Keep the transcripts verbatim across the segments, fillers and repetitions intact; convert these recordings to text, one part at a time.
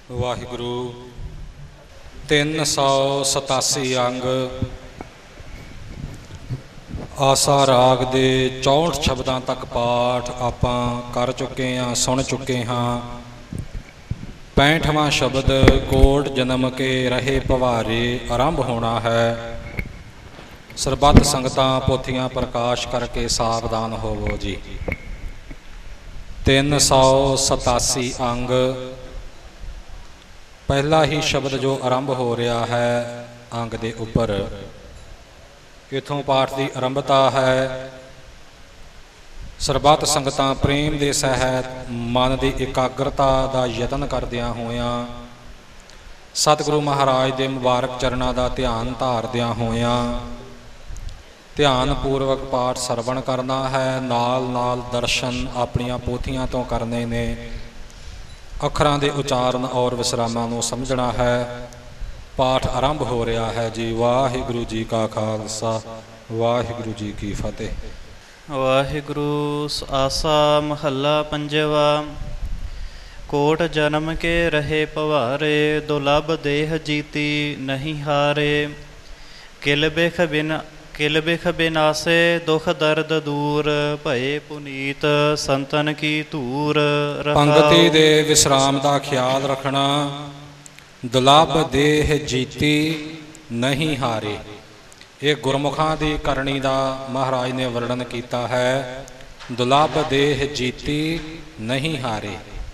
ਵਾਹਿਗੁਰੂ। ਤਿੰਨ ਸੌ ਸਤਾਸੀ ਅੰਗ ਆਸਾ ਰਾਗ ਦੇ ਚੌਂਹਠ ਸ਼ਬਦਾਂ ਤੱਕ ਪਾਠ ਆਪਾਂ ਕਰ ਚੁੱਕੇ ਹਾਂ, ਸੁਣ ਚੁੱਕੇ ਹਾਂ। ਪੈਂਹਠਵਾਂ ਸ਼ਬਦ ਕੋਟ ਜਨਮ ਕੇ ਰਹੇ ਭਵਾਰੇ ਆਰੰਭ ਹੋਣਾ ਹੈ। ਸਰਬੱਤ ਸੰਗਤਾਂ ਪੋਥੀਆਂ ਪ੍ਰਕਾਸ਼ ਕਰਕੇ ਸਾਵਧਾਨ ਹੋਵੋ ਜੀ। ਤਿੰਨ ਸੌ ਸਤਾਸੀ ਅੰਗ ਪਹਿਲਾ ਹੀ ਸ਼ਬਦ ਜੋ ਆਰੰਭ ਹੋ ਰਿਹਾ ਹੈ ਅੰਗ ਦੇ ਉੱਪਰ, ਇੱਥੋਂ ਪਾਠ ਦੀ ਆਰੰਭਤਾ ਹੈ। ਸਰਬੱਤ ਸੰਗਤਾਂ ਪ੍ਰੇਮ ਦੇ ਸਹਿਤ ਮਨ ਦੀ ਇਕਾਗਰਤਾ ਦਾ ਯਤਨ ਕਰਦਿਆਂ ਹੋਇਆਂ ਸਤਿਗੁਰੂ ਮਹਾਰਾਜ ਦੇ ਮੁਬਾਰਕ ਚਰਨਾਂ ਦਾ ਧਿਆਨ ਧਾਰਦਿਆਂ ਹੋਇਆਂ ਧਿਆਨ ਪੂਰਵਕ ਪਾਠ ਸਰਵਣ ਕਰਨਾ ਹੈ। ਨਾਲ ਨਾਲ ਦਰਸ਼ਨ ਆਪਣੀਆਂ ਪੋਥੀਆਂ ਤੋਂ ਕਰਨੇ ਨੇ। ਅੱਖਰਾਂ ਦੇ ਉਚਾਰਨ ਔਰ ਵਿਸਰਾਮਾਂ ਨੂੰ ਸਮਝਣਾ ਹੈ। ਪਾਠ ਆਰੰਭ ਹੋ ਰਿਹਾ ਹੈ ਜੀ। ਵਾਹਿਗੁਰੂ ਜੀ ਕਾ ਖਾਲਸਾ, ਵਾਹਿਗੁਰੂ ਜੀ ਕੀ ਫਤਿਹ। ਵਾਹਿਗੁਰੂ। ਆਸਾ ਮਹੱਲਾ ਪੰਜਵਾ। ਕੋਟ ਜਨਮ ਕੇ ਰਹੇ ਭਵਾਰੇ, ਦੁਲੱਭ ਦੇਹ ਜੀਤੀ ਨਹੀਂ ਹਾਰੇ। ਕਿਲ ਬਿਖ ਬਿਨ ਕਿਲ ਬਿਖ ਬਿਨਾਸੇ, ਦੁਖ ਦਰਦ ਦੂਰ, ਭਏ ਪੁਨੀਤ ਸੰਤਨ ਕੀ ਧੂਰ। ਪੰਗਤੀ ਦੇ ਵਿਸਰਾਮ ਦਾ ਖਿਆਲ ਰੱਖਣਾ। ਦੁਲੱਭ ਦੇਹ ਜੀਤੀ ਨਹੀਂ ਹਾਰੇ, ਇਹ ਗੁਰਮੁਖਾਂ ਦੀ ਕਰਨੀ ਦਾ ਮਹਾਰਾਜ ਨੇ ਵਰਣਨ ਕੀਤਾ ਹੈ। ਦੁਲੱਭ ਦੇਹ ਜੀਤੀ ਨਹੀਂ ਹਾਰੇ।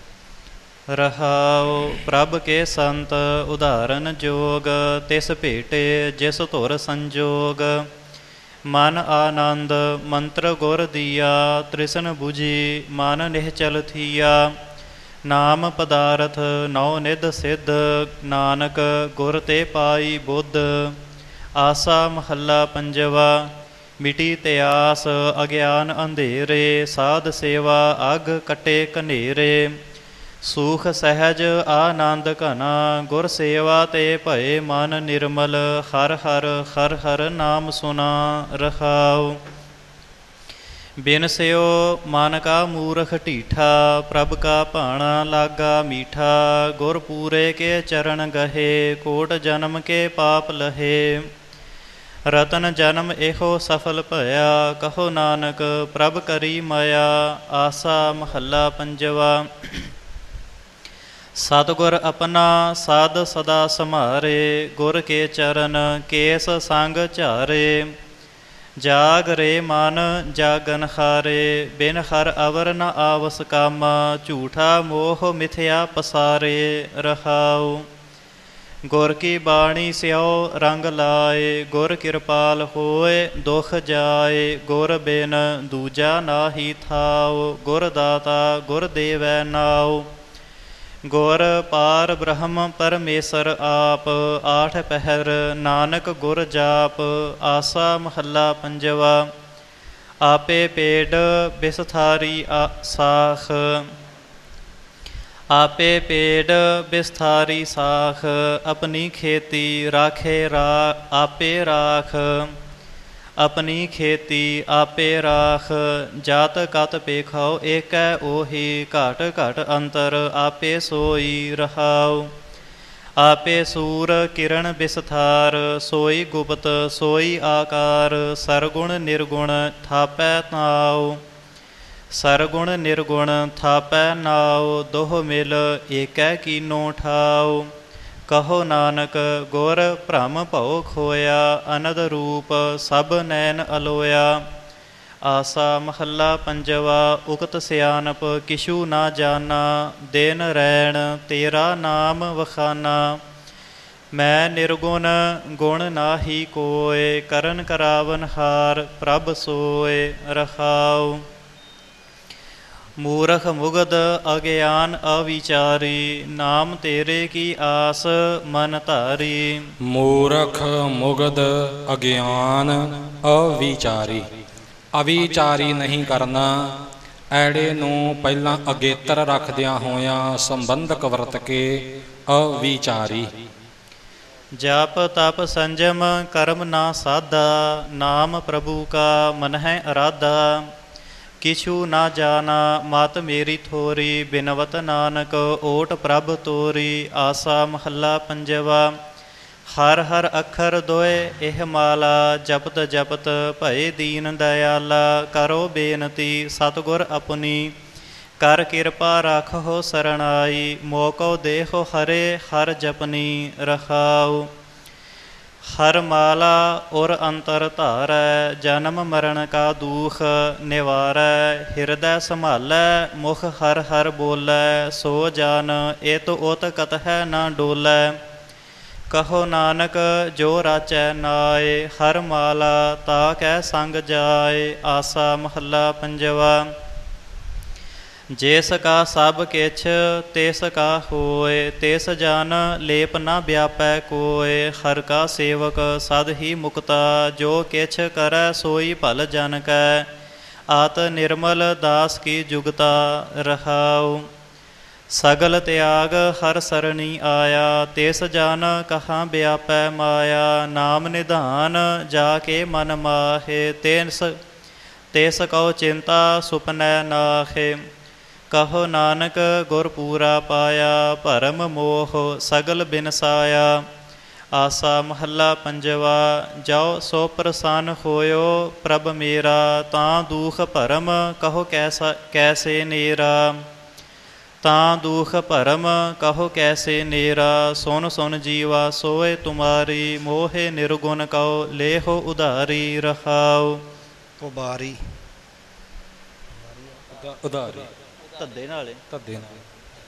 ਰਹਾਉ। ਪ੍ਰਭ ਕੇ ਸੰਤ ਉਦਾਹਰਨ ਜੋਗ, ਤਿਸ ਭੇਟੇ ਜਿਸ ਧੁਰ ਸੰਜੋਗ। ਮਨ ਆਨੰਦ ਮੰਤਰ ਗੁਰ ਦੀਆ, ਤ੍ਰਿਸ਼ਨ ਬੁਝੀ ਮਨ ਨਿਹਚਲ ਥੀਆ। ਨਾਮ ਪਦਾਰਥ ਨੌ ਨਿਧ ਸਿੱਧ, ਨਾਨਕ ਗੁਰ ਤੇ ਪਾਈ ਬੁੱਧ। ਆਸਾ ਮਹੱਲਾ ਪੰਜਵਾ। ਮਿਟੀ ਤਿਆਸ ਅਗਿਆਨ ਅੰਧੇਰੇ, ਸਾਧ ਸੇਵਾ ਅਗ ਕਟੇ ਕਨੇਰੇ। ਸੁਖ ਸਹਿਜ ਆਨੰਦ ਘਨਾ, ਗੁਰ ਸੇਵਾ ਤੇ ਭਏ ਮਨ ਨਿਰਮਲ। ਹਰ ਹਰ ਹਰ ਹਰ ਨਾਮ ਸੁਨਾ। ਰਹਾਉ। ਬਿਨ ਸਿਓ ਮਨ ਕਾ ਮੂਰਖ ਢੀਠਾ, ਪ੍ਰਭ ਕਾ ਭਾਣਾ ਲਾਗਾ ਮੀਠਾ। ਗੁਰ ਪੂਰੇ ਕੇ ਚਰਨ ਗਹੇ, ਕੋਟ ਜਨਮ ਕੇ ਪਾਪ ਲਹੇ। ਰਤਨ ਜਨਮ ਇਹੋ ਸਫਲ ਭਇਆ, ਕਹੋ ਨਾਨਕ ਪ੍ਰਭ ਕਰੀ ਮਾਇਆ। ਆਸਾ ਮਹੱਲਾ ਪੰਜਵਾ। ਸਤਿਗੁਰ ਆਪਣਾ ਸਾਧ ਸਦਾ ਸੰਭਾਰੇ, ਗੁਰ ਕੇ ਚਰਨ ਕੇਸ ਸੰਗ ਝਾਰੇ। ਜਾਗ ਰੇ ਮਨ ਜਾਗਨ ਹਾਰੇ, ਬਿਨ ਹਰ ਅਵਰ ਨ ਆਵਸ ਕਾਮਾ। ਝੂਠਾ ਮੋਹ ਮਿਥਿਆ ਪਸਾਰੇ। ਰਹਾਉ। ਗੁਰ ਕੀ ਬਾਣੀ ਸਿਓ ਰੰਗ ਲਾਏ, ਗੁਰ ਕਿਰਪਾਲ ਹੋਏ ਦੁਖ ਜਾਏ। ਗੁਰ ਬਿਨ ਦੂਜਾ ਨਾਹੀ ਥਾਉ, ਗੁਰ ਦਾਤਾ ਗੁਰ ਦੇਵੈ ਨਾਉ। ਗੁਰ ਪਾਰ ਬ੍ਰਹਮ ਪਰਮੇਸ਼ਰ ਆਪ, ਆਠ ਪਹਿਰ ਨਾਨਕ ਗੁਰ ਜਾਪ। ਆਸਾ ਮਹੱਲਾ ਪੰਜਵਾ। ਆਪੇ ਪੇੜ ਬਿਸਥਾਰੀ ਸਾਖ, ਆਪੇ ਪੇੜ ਬਿਸਥਾਰੀ ਸਾਖ। ਆਪਣੀ ਖੇਤੀ ਰਾਖੇ ਰਾ ਆਪੇ ਰਾਖ, ਆਪਣੀ ਖੇਤੀ ਆਪੇ ਰਾਖ। ਜਾਤ ਕਤ ਪੇਖਾਓ ਏਕੈ ਉਹੀ, ਘਟ ਘਟ ਅੰਤਰ ਆਪੇ ਸੋਈ। ਰਹਾਉ। ਆਪੇ ਸੂਰ ਕਿਰਨ ਬਿਸਥਾਰ, ਸੋਈ ਗੁਪਤ ਸੋਈ ਆਕਾਰ। ਸਰਗੁਣ ਨਿਰਗੁਣ ਥਾਪੈ ਨਾਉ, ਸਰਗੁਣ ਨਿਰਗੁਣ ਥਾਪੈ ਨਾਉ। ਦੋਹ ਮਿਲ ਏਕੈ ਕੀਨੋ ਠਾਉ। ਕਹੋ ਨਾਨਕ ਗੁਰ ਭ੍ਰਮ ਭਉ ਖੋਇਆ, ਅਨੰਦ ਰੂਪ ਸਭ ਨੈਣ ਅਲੋਇਆ। ਆਸਾ ਮਹੱਲਾ ਪੰਜਵਾ। ਉਕਤ ਸਿਆਣਪ ਕਿਛੂ ਨਾ ਜਾਨਾ, ਦਿਨ ਰੈਣ ਤੇਰਾ ਨਾਮ ਵਖਾਨਾ। ਮੈਂ ਨਿਰਗੁਣ ਗੁਣ ਨਾਹੀ ਕੋਇ, ਕਰਨ ਕਰਾਵਨ ਹਾਰ ਪ੍ਰਭ ਸੋਇ। ਰਹਾਉ। ਮੂਰਖ ਮੁਗਧ ਅਗਿਆਨ ਅਵਿਚਾਰੀ, ਨਾਮ ਤੇਰੇ ਕੀ ਆਸ ਮਨ ਧਾਰੀ। ਮੂਰਖ ਮੁਗਧ ਅਗਿਆਨ ਅਵਿਚਾਰੀ, ਅਵਿਚਾਰੀ ਨਹੀਂ ਕਰਨਾ। ਐੜੇ ਨੂੰ ਪਹਿਲਾਂ ਅਗੇਤਰ ਰੱਖਦਿਆਂ ਹੋਇਆਂ ਸੰਬੰਧਕ ਵਰਤ ਕੇ ਅਵਿਚਾਰੀ। ਜਪ ਤਪ ਸੰਜਮ ਕਰਮ ਨਾ ਸਾਧਾ, ਨਾਮ ਪ੍ਰਭੂ ਕਾ ਮਨ ਹੈ ਅਰਾਧਾ। किछु ना जाना मत मेरी थोरी, बिनवत नानक ओट प्रभ तोरी। आसा महला पंजवा। हर हर अखर दोए एह माला, जपत जपत भय दीन दयाला। करो बेनती सतगुर अपनी, कर किरपा राखो सरणाई। मोको देहो हरे हर जपनी, रखाओ। हर माला और अंतर धारै, जन्म मरण का दुख निवारै। हृदय संभालै मुख हर हर बोलै, सो जान इत उत कतहै न डोलै। कहो नानक जो राचै नाय, हर माला ता कै संग जाय। आसा महला पंजवा। जिस का सब किछ तिस का होए, तिस जान लेप न व्यापै कोय। हर का सेवक सद ही मुक्ता, जो किछ करै सोई भल जन कै। आत निर्मल दास की जुगता, रहाओ। सगल त्याग हर सरणी आया, तिस जान कहाँ व्यापै माया। नाम निधान जाके मन माहे, तिस तिस कौ चिंता सुपनै नाहे। कहो नानक गुर पूरा पाया, भरम मोह सगल बिनसाया। आसा महला पंजवा। जाओ सो प्रसन्न होयो प्रभ मेरा, तां दुख भरम कहो कैसा कैसे नेरा। तां दुख भरम कहो कैसे नेरा, सुन सुन जीवा सोए तुम्हारी। मोहे निर्गुण कहो लेहो उधारी, रखाओ। उबारी ਉਧਾਰੀ ਧੱਦੇ ਨਾਲ ਧੱਦੇ ਨਾਲ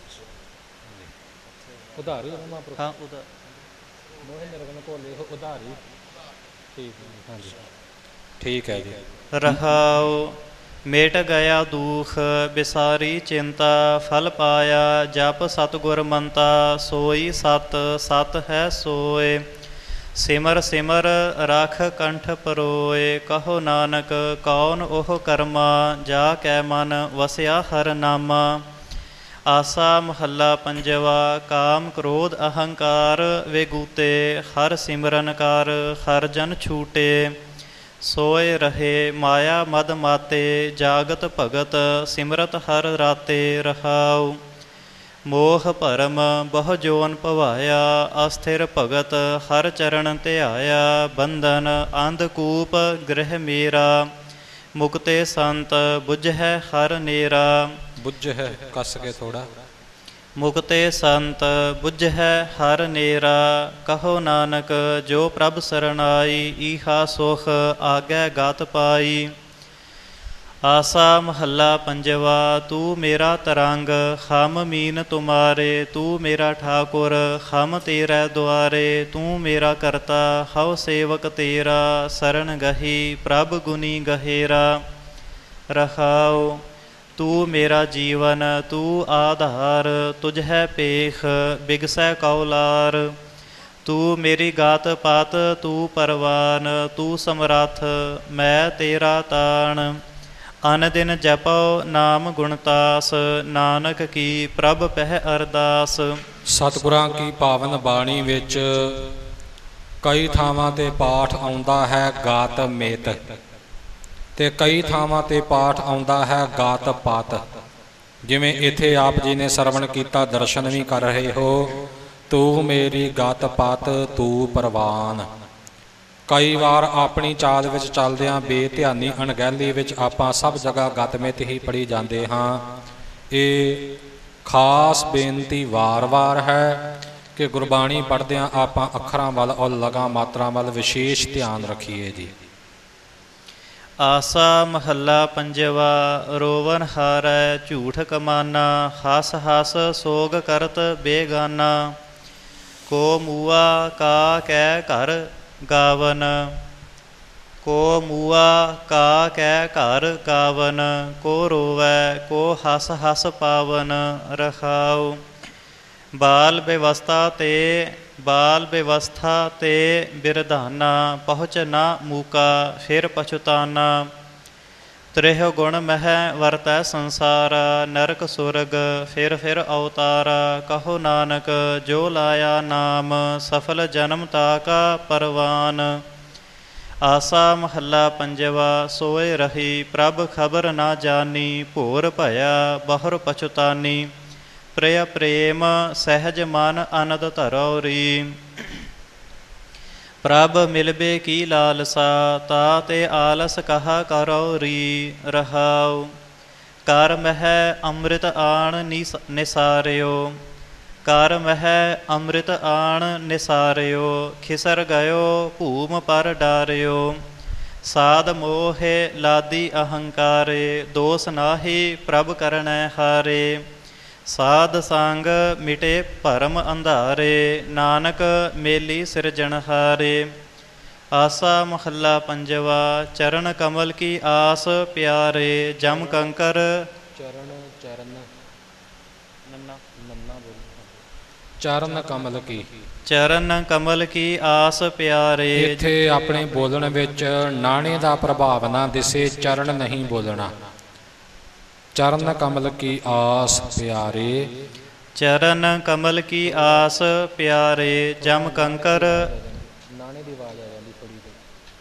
ਉਧਾਰੀ ਹਾਂ ਉਧਾਰ ਮੋਹੇ ਨਿਰਗੁਣ ਕੋ ਲੇਖ ਉਧਾਰੀ। ਠੀਕ ਹੈ ਹਾਂਜੀ ਠੀਕ ਹੈ ਜੀ। ਰਹਾਉ। ਮਿਟ ਗਿਆ ਦੁਖ ਬਿਸਾਰੀ ਚਿੰਤਾ, ਫਲ ਪਾਇਆ ਜਪ ਸਤਿਗੁਰ ਮੰਤਾ। ਸੋਈ ਸਤ ਸਤ ਹੈ ਸੋਏ, ਸਿਮਰ ਸਿਮਰ ਰਖ ਕੰਠ ਪਰੋਏ। ਕਹੋ ਨਾਨਕ ਕੌਣ ਉਹ ਕਰਮਾ, ਜਾ ਕੈ ਮਨ ਵਸਿਆ ਹਰ ਨਾਮਾ। ਆਸਾ ਮਹੱਲਾ ਪੰਜਵਾ। ਕਾਮ ਕ੍ਰੋਧ ਅਹੰਕਾਰ ਵੇਗੂਤੇ, ਹਰ ਸਿਮਰਨ ਕਰ ਹਰ ਜਨ ਛੂਟੇ। ਸੋਏ ਰਹੇ ਮਾਇਆ ਮਦ ਮਾਤੇ, ਜਾਗਤ ਭਗਤ ਸਿਮਰਤ ਹਰ ਰਾਤੇ, ਰਹਾਉ। ਮੋਹ ਭਰਮ ਬਹੁ ਜੋਨ ਭਵਾਇਆ, ਅਸਥਿਰ ਭਗਤ ਹਰ ਚਰਨ ਧਿਆਇਆ। ਬੰਧਨ ਅੰਧਕੂਪ ਗ੍ਰਹਿ ਮੇਰਾ, ਮੁਕਤੇ ਸੰਤ ਬੁਝੈ ਹਰ ਨੇਰਾ। ਬੁੱਝ ਹੈ ਕੱਸ ਕੇ ਥੋੜਾ। ਮੁਕਤੇ ਸੰਤ ਬੁਝੈ ਹਰ ਨੇਰਾ। ਕਹੋ ਨਾਨਕ ਜੋ ਪ੍ਰਭ ਸਰਣਾਈ, ਈਹਾ ਸੁਖ ਆਗੈ ਗਤ ਪਾਈ। आसा महला पंजवा। तू मेरा तरंग हम मीन तुम्हारे, तू मेरा ठाकुर हम तेरे द्वारे। तू मेरा करता हव सेवक तेरा, शरण गही प्रभ गुनी गहेरा, रखाओ। तू मेरा जीवन तू आधार, तुझ है पेख बिगसै कौलार। तू मेरी गात पात तू परवान, तू समरथ मैं तेरा तान। अन दिन जपो नाम गुणतास, नानक की प्रभ पह अरदास। ਸਤਿਗੁਰਾਂ ਕੀ ਪਾਵਨ ਬਾਣੀ ਵਿੱਚ ਕਈ ਥਾਵਾਂ ਤੇ ਪਾਠ ਆਉਂਦਾ ਹੈ ਗਾਤ ਮੇਤ, ਤੇ ਕਈ ਥਾਵਾਂ ਤੇ ਪਾਠ ਆਉਂਦਾ ਹੈ ਗਾਤ ਪਾਤ। ਜਿਵੇਂ ਇੱਥੇ ਆਪ ਜੀ ਨੇ ਸਰਵਣ ਕੀਤਾ, ਦਰਸ਼ਨ ਵੀ ਕਰ ਰਹੇ ਹੋ। ਤੂੰ ਮੇਰੀ ਗਾਤ ਪਾਤ ਤੂੰ ਪ੍ਰਵਾਨ। ਕਈ ਵਾਰ ਆਪਣੀ ਚਾਲ ਵਿੱਚ ਚੱਲਦਿਆਂ ਬੇਧਿਆਨੀ ਅਣਗਹਿਲੀ ਵਿੱਚ ਆਪਾਂ ਸਭ ਜਗ੍ਹਾ ਗਤਮਿਤ ਹੀ ਪੜ੍ਹੀ ਜਾਂਦੇ ਹਾਂ। ਇਹ ਖਾਸ ਬੇਨਤੀ ਵਾਰ-ਵਾਰ ਹੈ ਕਿ ਗੁਰਬਾਣੀ ਪੜ੍ਹਦਿਆਂ ਆਪਾਂ ਅੱਖਰਾਂ ਵੱਲ ਔਰ ਲਗਾ ਮਾਤਰਾ ਵੱਲ ਵਿਸ਼ੇਸ਼ ਧਿਆਨ ਰੱਖੀਏ ਜੀ। ਆਸਾ ਮਹੱਲਾ ਪੰਜਵਾ। ਰੋਵਨ ਹਾਰੈ ਝੂਠ ਕਮਾਨਾ, ਹਸ ਹਸ ਸੋਗ ਕਰਤ ਬੇਗਾਨਾ। ਕੋ ਮੂਆ ਕਾ ਕੈ ਘਰ ਗਾਵਨ, ਕੋ ਮੂਆ ਕਾ ਕੈ ਘਰ ਗਾਵਨ। ਕੋ ਰੋਵੈ ਕੋ ਹਸ ਹਸ ਪਾਵਨ, ਰਖਾਉ। ਬਾਲ ਬੇਵਸਥਾ ਤੇ ਬਾਲ ਬੇਵਸਥਾ ਤੇ ਬਿਰਧਾਨਾ, ਪਹੁੰਚ ਨਾ ਮੂਕਾ ਫਿਰ ਪਛੁਤਾਨਾ। ਤ੍ਰਿਹ ਗੁਣ ਮਹਿ ਵਰਤੈ ਸੰਸਾਰਾ, ਨਰਕ ਸੁਰਗ ਫਿਰ ਫਿਰ ਅਵਤਾਰਾ। ਕਹੋ ਨਾਨਕ ਜੋ ਲਾਇਆ ਨਾਮ, ਸਫਲ ਜਨਮ ਤਾ ਕਾ ਪਰਵਾਨ। ਆਸਾ ਮਹੱਲਾ ਪੰਜਵਾ। ਸੋਏ ਰਹੀ ਪ੍ਰਭ ਖਬਰ ਨਾ ਜਾਨੀ, ਭੋਰ ਭਇਆ ਬਹੁਰ ਪਛੁਤਾਨੀ। ਪ੍ਰਿਯ ਪ੍ਰੇਮ ਸਹਿਜ ਮਨ ਅਨੰਦ ਧਰੋ ਰੀ। ਪ੍ਰਭ ਮਿਲਬੇ ਕੀ ਲਾਲਸਾ, ਤਾ ਤੇ ਆਲਸ ਕਹਾ ਕਰੋ ਰੀ। ਰਹਾਉ ਕਰ ਮਹਿ ਅੰਮ੍ਰਿਤ ਆਣ ਨਿਸਾਰਿਓ, ਕਰ ਮਹਿ ਅੰਮ੍ਰਿਤ ਆਣ ਨਿਸਾਰਿਓ। ਖਿਸਰ ਗਇਓ ਭੂਮ ਪਰ ਡਾਰਿਓ, ਸਾਧ ਮੋਹਿ ਲਾਦੀ ਅਹੰਕਾਰੇ। ਦੋਸ ਨਾਹੀ ਪ੍ਰਭ ਕਰਨੈ ਹਾਰੇ, ਸਾਧ ਸੰਗ ਮਿਟੇ ਭਰਮ ਅੰਧਾਰੇ। ਨਾਨਕ ਮੇਲੀ ਸਿਰਜਣਹਾਰੇ। ਆਸਾ ਮਹੱਲਾ ਪੰਜਵਾ। ਚਰਨ ਕਮਲ ਕੀ ਆਸ ਪਿਆਰੇ, ਜਮ ਕੰਕਰ ਚਰਨ ਚਰਨ ਨੰਨਾ ਨੰਨਾ ਬੋਲ। ਚਰਨ ਕਮਲ ਕੀ, ਚਰਨ ਕਮਲ ਕੀ ਆਸ ਪਿਆਰੇ। ਇੱਥੇ ਆਪਣੇ ਬੋਲਣ ਵਿੱਚ ਨਾਣੇ ਦਾ ਪ੍ਰਭਾਵ ਨਾ ਦਿਸੇ, ਚਰਨ ਨਹੀਂ ਬੋਲਣਾ। ਚਰਨ ਕਮਲ ਕੀ ਆਸ ਪਿਆਰੇ, ਚਰਨ ਕਮਲ ਕੀ ਆਸ ਪਿਆਰੇ। ਜਮ ਕੰਕਰ ਨਾਣੇ ਦੀ ਆਵਾਜ਼ ਆ ਜਾਂਦੀ ਥੋੜੀ ਜਿਹੀ।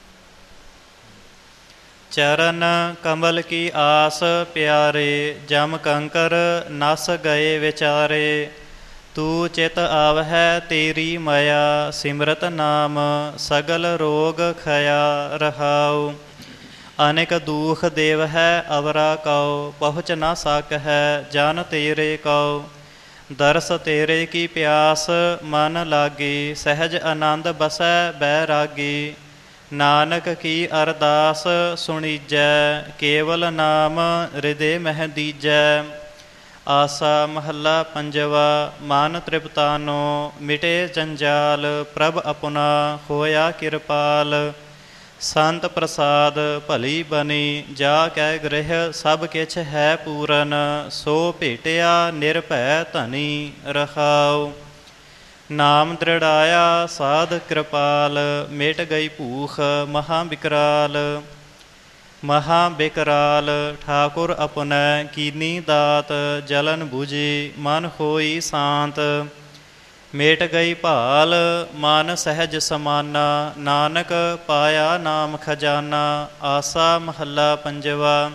ਚਰਨ ਕਮਲ ਕੀ ਆਸ ਪਿਆਰੇ, ਜਮ ਕੰਕਰ ਨਸ ਗਏ ਵਿਚਾਰੇ। ਤੂੰ ਚਿਤ ਆਵਹਿ ਤੇਰੀ ਮਾਇਆ, ਸਿਮਰਤ ਨਾਮ ਸਗਲ ਰੋਗ ਖਇਆ। ਰਹਾਉ ਅਨੇਕ ਦੂਖ ਦੇਵ ਹੈ ਅਵਰਾ ਕਉ, ਪਹੁੰਚ ਨਾ ਸਕ ਹੈ ਜਨ ਤੇਰੇ ਕਉ। ਦਰਸ ਤੇਰੇ ਕੀ ਪਿਆਸ ਮਨ ਲਾਗੀ, ਸਹਿਜ ਆਨੰਦ ਬਸੈ ਬੈਰਾਗੀ। ਨਾਨਕ ਕੀ ਅਰਦਾਸ ਸੁਣੀਜੈ, ਕੇਵਲ ਨਾਮ ਹਿਰਦੇ ਮਹਿ ਦੀਜੈ। ਆਸਾ ਮਹੱਲਾ ਪੰਜਵਾ। ਮਨ ਤ੍ਰਿਪਤਾਨੋ ਮਿਟੇ ਜੰਜਾਲ, ਪ੍ਰਭ ਆਪਣਾ ਹੋਇਆ ਕਿਰਪਾਲ। ਸੰਤ ਪ੍ਰਸਾਦ ਭਲੀ ਬਨੀ, ਜਾ ਕੈ ਗ੍ਰਹਿ ਸਭ ਕਿਛ ਹੈ ਪੂਰਨ। ਸੋ ਭੇਟਿਆ ਨਿਰਭੈ ਧਨੀ। ਰਹਾਉ ਨਾਮ ਦ੍ਰਿੜਾਇਆ ਸਾਧ ਕਿਰਪਾਲ, ਮਿਟ ਗਈ ਭੂਖ ਮਹਾ ਬਿਕਰਾਲ। ਮਹਾ ਬਿਕਰਾਲ ਠਾਕੁਰ ਆਪਣੈ ਕੀਨੀ ਦਾਤ, ਜਲਨ ਬੁਝੀ ਮਨ ਹੋਈ ਸ਼ਾਂਤ। ਮੇਟ ਗਈ ਭਾਲ ਮਨ ਸਹਿਜ ਸਮਾਨਾ, ਨਾਨਕ ਪਾਇਆ ਨਾਮ ਖਜ਼ਾਨਾ। ਆਸਾ ਮਹੱਲਾ ਪੰਜਵਾ।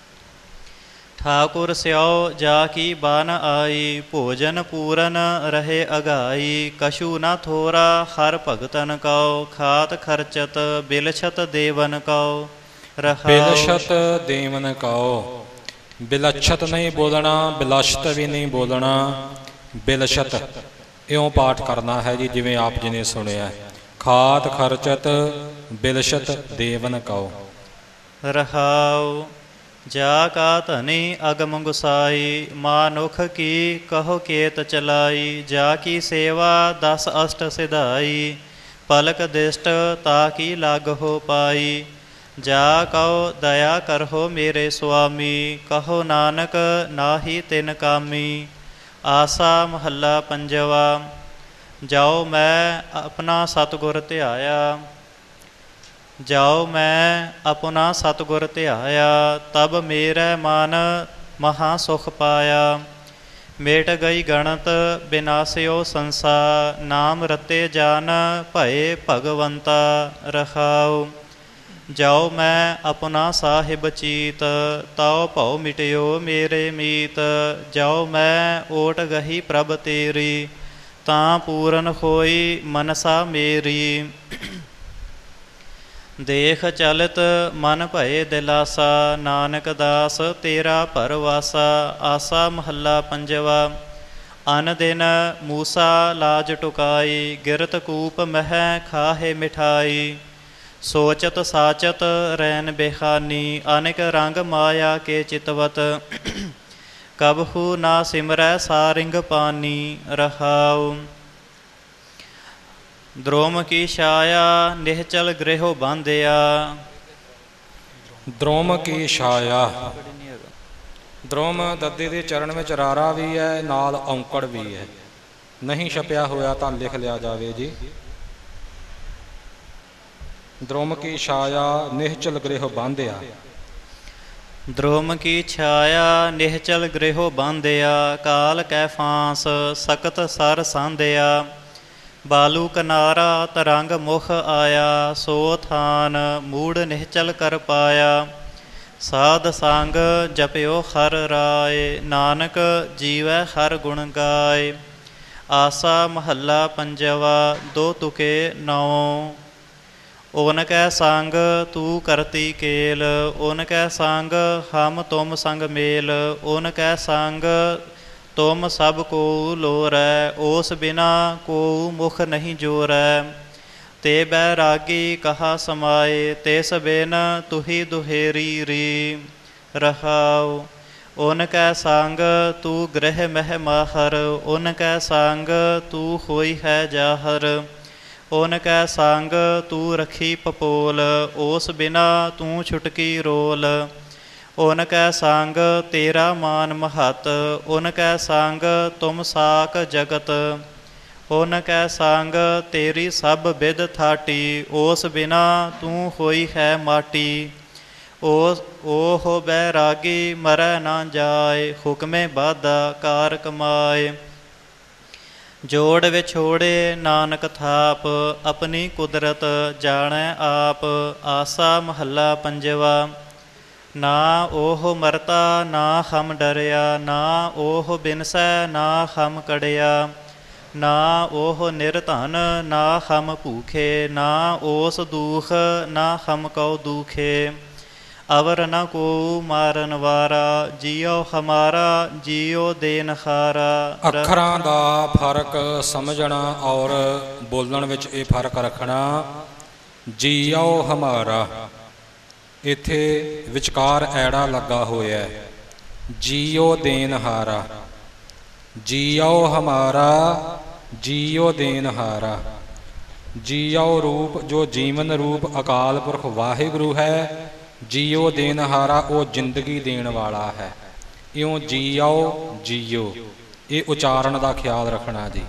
ਠਾਕੁਰ ਸਿਉ ਜਾ ਕੀ ਬਨ ਆਈ, ਭੋਜਨ ਪੂਰਨ ਰਹੇ ਅਗਾਈ। ਕਛੂ ਨਾ ਥੋਰਾ ਹਰ ਭਗਤਨ ਕਉ, ਖਾਤ ਖਰਚਤ ਬਿਲਛਤ ਦੇਵਨ ਕਉ। ਬਿਲਛਤ ਦੇਵਨ ਕਉ, ਬਿਲਛਤ ਨਹੀਂ ਬੋਲਣਾ, ਬਿਲਛਤ ਵੀ ਨਹੀਂ ਬੋਲਣਾ। ਬਿਲਛਤ ਇਉਂ ਪਾਠ ਕਰਨਾ ਹੈ ਜੀ ਜਿਵੇਂ ਆਪ ਜੀ ਨੇ ਸੁਣਿਆ। ਖਾਤ ਖਰਚਤ ਬਿਲਛਤ ਦੇਵਨ ਕਉ। ਰਹਾਉ ਜਾ ਕਾ ਧਨੀ ਅਗਮ ਗੁਸਾਈ, ਮਾਨੁਖ ਕੀ ਕਹੋ ਕੇਤ ਚਲਾਈ। ਜਾ ਕੀ ਸੇਵਾ ਦਸ ਅਸ਼ਟ ਸਿਧਾਈ, ਪਲਕ ਦਿਸ਼ਟ ਤਾ ਕੀ ਲੱਗ ਹੋ ਪਾਈ। ਜਾ ਕਉ ਦਇਆ ਕਰਹੁ ਮੇਰੇ ਸੁਆਮੀ, ਕਹੋ ਨਾਨਕ ਨਾਹੀ ਤਿਨ ਕਾਮੀ। ਆਸਾ ਮਹੱਲਾ ਪੰਜਵਾ। ਜਾਉ ਮੈਂ ਆਪਣਾ ਸਤਿਗੁਰ ਧਿਆਇਆ, ਜਾਉ ਮੈਂ ਆਪਣਾ ਸਤਿਗੁਰ ਧਿਆਇਆ। ਤਬ ਮੇਰੇ ਮਨ ਮਹਾ ਸੁਖ ਪਾਇਆ, ਮੇਟ ਗਈ ਗਣਤ ਬਿਨਾਸਿਓ ਸੰਸਾਰ। ਨਾਮ ਰਤੇ ਜਾਨ ਭਏ ਭਗਵੰਤਾ। ਰਹਾਉ ਜਾਉ ਮੈਂ ਆਪਣਾ ਸਾਹਿਬ ਚੀਤ, ਤਉ ਭਉ ਮਿਟਿਓ ਮੇਰੇ ਮੀਤ। ਜਾਉ ਮੈਂ ਓਟ ਗਹੀ ਪ੍ਰਭ ਤੇਰੀ, ਤਾਂ ਪੂਰਨ ਹੋਈ ਮਨਸਾ ਮੇਰੀ। ਦੇਖ ਚਲਤ ਮਨ ਭਏ ਦਿਲਾਸਾ, ਨਾਨਕ ਦਾਸ ਤੇਰਾ ਪਰਵਾਸਾ। ਆਸਾ ਮਹੱਲਾ ਪੰਜਵਾ। ਅਨ ਦਿਨ ਮੂਸਾ ਲਾਜ ਟੁਕਾਈ, ਗਿਰਤ ਕੂਪ ਮਹਿ ਖਾਹੇ ਮਿਠਾਈ। ਸੋਚਤ ਸਾਚਤ ਰੈਨ ਬੇਖਾਨੀ, ਅਨੇਕ ਰੰਗ ਮਾਇਆ ਕੇ ਚਿਤਵਤ। ਕਬਹੂ ਨਾ ਸਿਮਰੈ ਸਾਰਿੰਗ ਪਾਨੀ। ਰਹਾਉ ਦ੍ਰੋਮ ਕੀ ਛਾਇਆ ਨਿਹਚਲ ਗ੍ਰਹਿਓ ਬਾਂਧਿਆ। ਦ੍ਰੋਮ ਕੀ ਛਾਇਆ, ਦ੍ਰੋਮ ਦੱਦੇ ਦੇ ਚਰਨ ਵਿੱਚ ਰਾਰਾ ਵੀ ਹੈ, ਨਾਲ ਔਂਕੜ ਵੀ ਹੈ। ਨਹੀਂ ਛਪਿਆ ਹੋਇਆ ਤਾਂ ਲਿਖ ਲਿਆ ਜਾਵੇ ਜੀ। ਦ੍ਰੋਮ ਕੀ ਛਾਇਆ ਨਿਹਚਲ ਗ੍ਰਹਿਓ ਬਾਂਧਿਆ। ਦ੍ਰੋਮ ਕੀ ਛਾਇਆ ਨਿਹਚਲ ਗ੍ਰਹਿਓ ਬਾਂਧਿਆ, ਕਾਲ ਕੈ ਫਾਂਸ ਸਕਤ ਸਰ ਸਾਂਧਿਆ। ਬਾਲੂ ਕਨਾਰਾ ਤਰੰਗ ਮੁਖ ਆਇਆ, ਸੋ ਥਾਨ ਮੂੜ ਨਿਹਚਲ ਕਰ ਪਾਇਆ। ਸਾਧ ਸੰਗ ਜਪਿਓ ਹਰ ਰਾਏ, ਨਾਨਕ ਜੀਵੈ ਹਰ ਗੁਣ ਗਾਏ। ਆਸਾ ਮਹੱਲਾ ਪੰਜਵਾ, ਦੋ ਤੁਕੇ ਨੌ। ਓਨ ਕੈ ਸੰਗ ਤੂੰ ਕਰਤੀ ਕੇਲ, ਓਨ ਕੈ ਸੰਗ ਹਮ ਤੁਮ ਸੰਗ ਮੇਲ। ਓਨ ਕੈ ਸੰਗ ਤੁਮ ਸਭ ਕੋ ਲੋਰੈ, ਓਸ ਬਿਨਾ ਕੋ ਮੁਖ ਨਹੀਂ ਜੋਰੈ। ਤੇ ਬੈਰਾਗੀ ਕਹਾ ਸਮਾਏ, ਤਿਸ ਬਿਨ ਤੁਹੀ ਦੁਹੇਰੀ ਰੀ। ਰਹਾਉ ਓਨ ਕੈ ਸੰਗ ਤੂੰ ਗ੍ਰਹਿ ਮਹਿ ਮਾਹਰ, ਓਨ ਕੈ ਸੰਗ ਤੂੰ ਹੋਈ ਹੈ ਜਾਹਰ। ਓਨ ਕੈ ਸੰਗ ਤੂੰ ਰਖੀ ਪਪੋਲ, ਓਸ ਬਿਨਾ ਤੂੰ ਛੁਟਕੀ ਰੋਲ। ਓਨ ਕੈ ਸੰਗ ਤੇਰਾ ਮਾਨ ਮਹਤ, ਓਨ ਕੈ ਸੰਗ ਤੁਮ ਸਾਕ ਜਗਤ। ਓਨ ਕੈ ਸੰਗ ਤੇਰੀ ਸਭ ਬਿਦ ਥਾਟੀ, ਓਸ ਬਿਨਾ ਤੂੰ ਹੋਈ ਹੈ ਮਾਟੀ। ਓਸ ਓਹ ਬੈਰਾਗੀ ਮਰੈ ਨਾ ਜਾਏ, ਹੁਕਮੇ ਬਾਧਾ ਕਾਰ ਕਮਾਏ। ਜੋੜ ਵਿਛੋੜੇ ਨਾਨਕ ਥਾਪ, ਆਪਣੀ ਕੁਦਰਤ ਜਾਣੈ ਆਪ। ਆਸਾ ਮਹੱਲਾ ਪੰਜਵਾ। ਨਾ ਉਹ ਮਰਤਾ ਨਾ ਹਮ ਡਰਿਆ, ਨਾ ਉਹ ਬਿਨਸੈ ਨਾ ਹਮ ਕੜਿਆ। ਨਾ ਉਹ ਨਿਰਧਨ ਨਾ ਹਮ ਭੂਖੇ, ਨਾ ਓਸ ਦੂਖ ਨਾ ਹਮ ਕਉ ਦੂਖੇ। ਅਵਰ ਨ ਕੋ ਮਾਰਨ ਵਾਰਾ, ਜੀਉ ਹਮਾਰਾ ਜੀਉ ਦੇਨਹਾਰਾ। ਅੱਖਰਾਂ ਦਾ ਫਰਕ ਸਮਝਣਾ ਔਰ ਬੋਲਣ ਵਿੱਚ ਇਹ ਫਰਕ ਰੱਖਣਾ। ਜੀਉ ਹਮਾਰਾ, ਇੱਥੇ ਵਿਚਕਾਰ ਐੜਾ ਲੱਗਾ ਹੋਇਆ। ਜੀਉ ਦੇਨਹਾਰਾ, ਜੀਉ ਹਮਾਰਾ ਜੀਉ ਦੇਨਹਾਰਾ। ਜੀਉ ਰੂਪ ਜੋ ਜੀਵਨ ਰੂਪ ਅਕਾਲ ਪੁਰਖ ਵਾਹਿਗੁਰੂ ਹੈ। ਜੀਉ ਦੇਨਹਾਰਾ ਉਹ ਜ਼ਿੰਦਗੀ ਦੇਣ ਵਾਲਾ ਹੈ। ਇਉਂ ਜੀਉ ਜੀਉ, ਇਹ ਉਚਾਰਨ ਦਾ ਖਿਆਲ ਰੱਖਣਾ ਜੀ।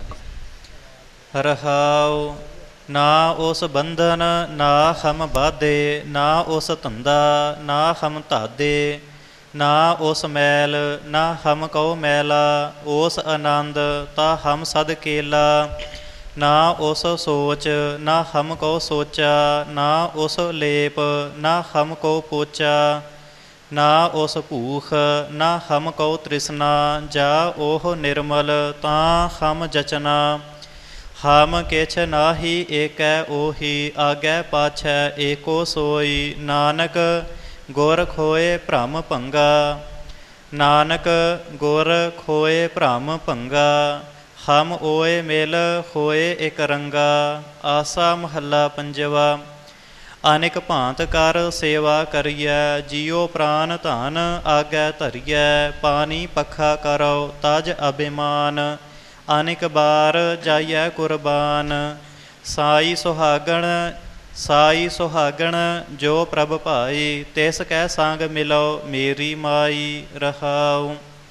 ਰਹਾਉ ਨਾ ਉਸ ਬੰਧਨ ਨਾ ਹਮ ਬਾਧੇ, ਨਾ ਉਸ ਧੰਦਾ ਨਾ ਹਮ ਧਾਦੇ। ਨਾ ਉਸ ਮੈਲ ਨਾ ਹਮ ਕਉ ਮੈਲਾ, ਉਸ ਆਨੰਦ ਤਾ ਹਮ ਸਦ ਕੇਲਾ। ਨਾ ਉਸ ਸੋਚ ਨਾ ਹਮ ਕਉ ਸੋਚਾ, ਨਾ ਉਸ ਲੇਪ ਨਾ ਹਮ ਕਉ ਪੋਚਾ। ਨਾ ਉਸ ਭੂਖ ਨਾ ਹਮ ਕਉ ਤ੍ਰਿਸ਼ਨਾ, ਜਾ ਉਹ ਨਿਰਮਲ ਤਾਂ ਹਮ ਜਚਨਾ। ਹਮ ਕਿਛ ਨਾਹੀ ਏਕੈ ਓਹੀ, ਆਗੈ ਪਾਛੈ ਏਕੋ ਸੋਈ। ਨਾਨਕ ਗੁਰ ਖੋਏ ਭ੍ਰਮ ਭੰਗਾ, ਨਾਨਕ ਗੁਰ ਖੋਏ ਭ੍ਰਮ ਭੰਗਾ। ਹਮ ਓਏ ਮਿਲ ਹੋਏ ਇਕ ਰੰਗਾ। ਆਸਾ ਮਹੱਲਾ ਪੰਜਵਾ। ਅਨੇਕ ਭਾਂਤ ਕਰ ਸੇਵਾ ਕਰੀਐ, ਜੀਉ ਪ੍ਰਾਨ ਧਨ ਆਗੈ ਧਰੀਐ। ਪਾਣੀ ਪੱਖਾ ਕਰੋ ਤਜ ਅਭਿਮਾਨ, ਅਨੇਕ ਬਾਰ ਜਾਈਐ ਕੁਰਬਾਨ। ਸਾਈ ਸੁਹਾਗਣ ਸਾਈ ਸੁਹਾਗਣ ਜੋ ਪ੍ਰਭ ਭਾਈ, ਤਿਸ ਕੈ ਸੰਗ ਮਿਲੋ ਮੇਰੀ ਮਾਈ। ਰਹਾਉ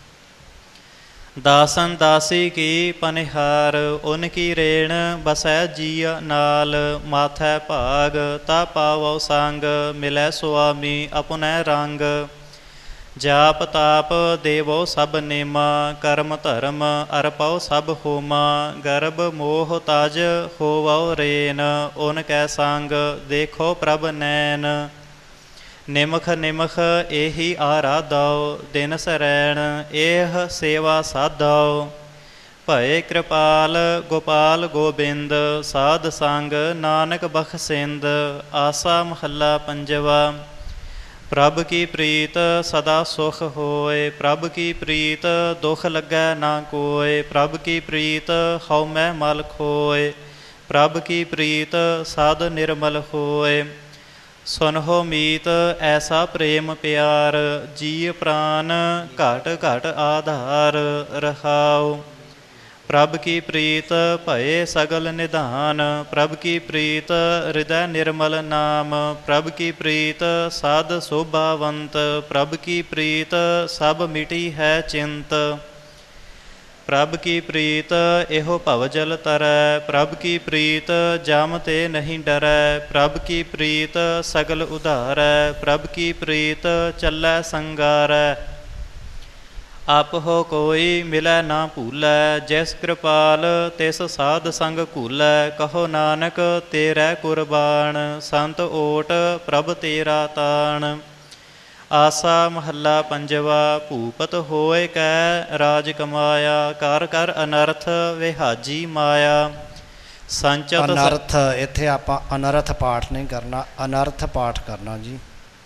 ਦਾਸਨ ਦਾਸੀ ਕੀ ਪਨਿਹਾਰ, ਉਨ ਕੀ ਰੇਣ ਬਸੈ ਜੀਅ ਨਾਲ। ਮਾਥੈ ਭਾਗ ਤਾ ਪਾਵੋ ਸੰਗ, ਮਿਲੈ ਸੁਆਮੀ ਆਪਣੈ ਰੰਗ। ਜਾਪ ਤਾਪ ਦੇਵੋ ਸਭ ਨੇਮਾ, ਕਰਮ ਧਰਮ ਅਰਪਉ ਸਭ ਹੋਮਾ। ਗਰਭ ਮੋਹ ਤਜ ਹੋਵਉ ਰੇਨ, ਉਨ ਕੈ ਸੰਗ ਦੇਖੋ ਪ੍ਰਭ ਨੈਨ। ਨਿਮਖ ਨਿਮਖ ਇਹੀ ਆਰਾਧਉ, ਦਿਨ ਸਰੈਣ ਇਹ ਸੇਵਾ ਸਾਧਉ। ਭਏ ਕਿਰਪਾਲ ਗੋਪਾਲ ਗੋਬਿੰਦ, ਸਾਧ ਸੰਗ ਨਾਨਕ ਬਖਸ਼ਿੰਦ। ਆਸਾ ਮਹੱਲਾ ਪੰਜਵਾ। ਪ੍ਰਭ ਕੀ ਪ੍ਰੀਤ ਸਦਾ ਸੁਖ ਹੋਏ, ਪ੍ਰਭ ਕੀ ਪ੍ਰੀਤ ਦੁਖ ਲੱਗੈ ਨਾ ਕੋਇ। ਪ੍ਰਭ ਕੀ ਪ੍ਰੀਤ ਹਉ ਮੈਂ ਮਲ ਖੋਏ, ਪ੍ਰਭ ਕੀ ਪ੍ਰੀਤ ਸਦ ਨਿਰਮਲ ਹੋਏ। ਸੁਨਹੁ ਮੀਤ ਐਸਾ ਪ੍ਰੇਮ ਪਿਆਰ, ਜੀਅ ਪ੍ਰਾਨ ਘਟ ਘਟ ਆਧਾਰ। ਰਹਾਉ ਪ੍ਰਭ ਕੀ ਪ੍ਰੀਤ ਭਏ ਸਗਲ ਨਿਧਾਨ, ਪ੍ਰਭ ਕੀ ਪ੍ਰੀਤ ਹਿਰਦੈ ਨਿਰਮਲ ਨਾਮ। ਪ੍ਰਭ ਕੀ ਪ੍ਰੀਤ ਸਾਧ ਸੋਭਾਵੰਤ, ਪ੍ਰਭ ਕੀ ਪ੍ਰੀਤ ਸਭ ਮਿਟੀ ਹੈ ਚਿੰਤ। ਪ੍ਰਭ ਕੀ ਪ੍ਰੀਤ ਇਹੋ ਭਵ ਜਲ ਤਰੈ, ਪ੍ਰਭ ਕੀ ਪ੍ਰੀਤ ਜਮ ਤੇ ਨਹੀਂ ਡਰੈ। ਪ੍ਰਭ ਕੀ ਪ੍ਰੀਤ ਸਗਲ ਉਧਾਰੈ, ਪ੍ਰਭ ਕੀ ਪ੍ਰੀਤ ਚੱਲੈ ਸੰਗਾਰੈ। ਆਪਹੁ ਕੋਈ ਮਿਲੈ ਨਾ ਭੂਲੈ, ਜਿਸ ਕਿਰਪਾਲ ਤਿਸ ਸਾਧ ਸੰਗ ਘੂਲੈ। ਕਹੋ ਨਾਨਕ ਤੇਰੈ ਕੁਰਬਾਨ, ਸੰਤ ਓਟ ਪ੍ਰਭ ਤੇਰਾ ਤਾਣ। ਆਸਾ ਮਹੱਲਾ ਪੰਜਵਾ। ਭੂਪਤ ਹੋਏ ਕੈ ਰਾਜ ਕਮਾਇਆ, ਕਰ ਕਰ ਅਨਰਥ ਵਿਹਾਜੀ ਮਾਇਆ। ਸੰਚਤ ਅਨਰਥ, ਇੱਥੇ ਆਪਾਂ ਅਨਰਥ ਪਾਠ ਨਹੀਂ ਕਰਨਾ, ਅਨਰਥ ਪਾਠ ਕਰਨਾ ਜੀ।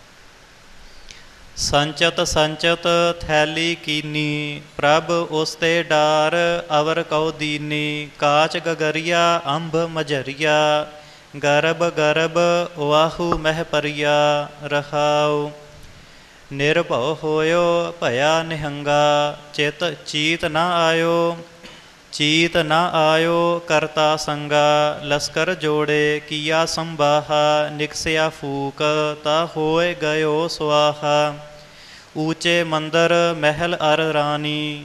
ਸੰਚਤ ਸੰਚਤ ਥੈਲੀ ਕੀਨੀ, ਪ੍ਰਭ ਉਸ ਤੇ ਡਾਰ ਅਵਰ ਕਉ ਦੀਨੀ। ਕਾਚ ਗਗਰੀਆ ਅੰਬ ਮਝਰੀਆ, ਗਰਭ ਗਰਭ ਵਾਹੂ ਮਹਿ ਪਰਿਆ। ਰਹਾਉ ਨਿਰਭਉ ਹੋਇਓ ਭਇਆ ਨਿਹੰਗਾ, ਚਿਤ ਚੀਤ ਨਾ ਆਇਓ ਚੀਤ ਨਾ ਆਇਓ ਕਰਤਾ ਸੰਗਾ। ਲਸਕਰ ਜੋੜੇ ਕੀਆ ਸੰਬਾਹਾ, ਨਿਕਸਿਆ ਫੂਕ ਤਾ ਹੋਏ ਗਇਓ ਸੁਆਹਾ। ਊਚੇ ਮੰਦਰ ਮਹਿਲ ਅਰ ਰਾਣੀ,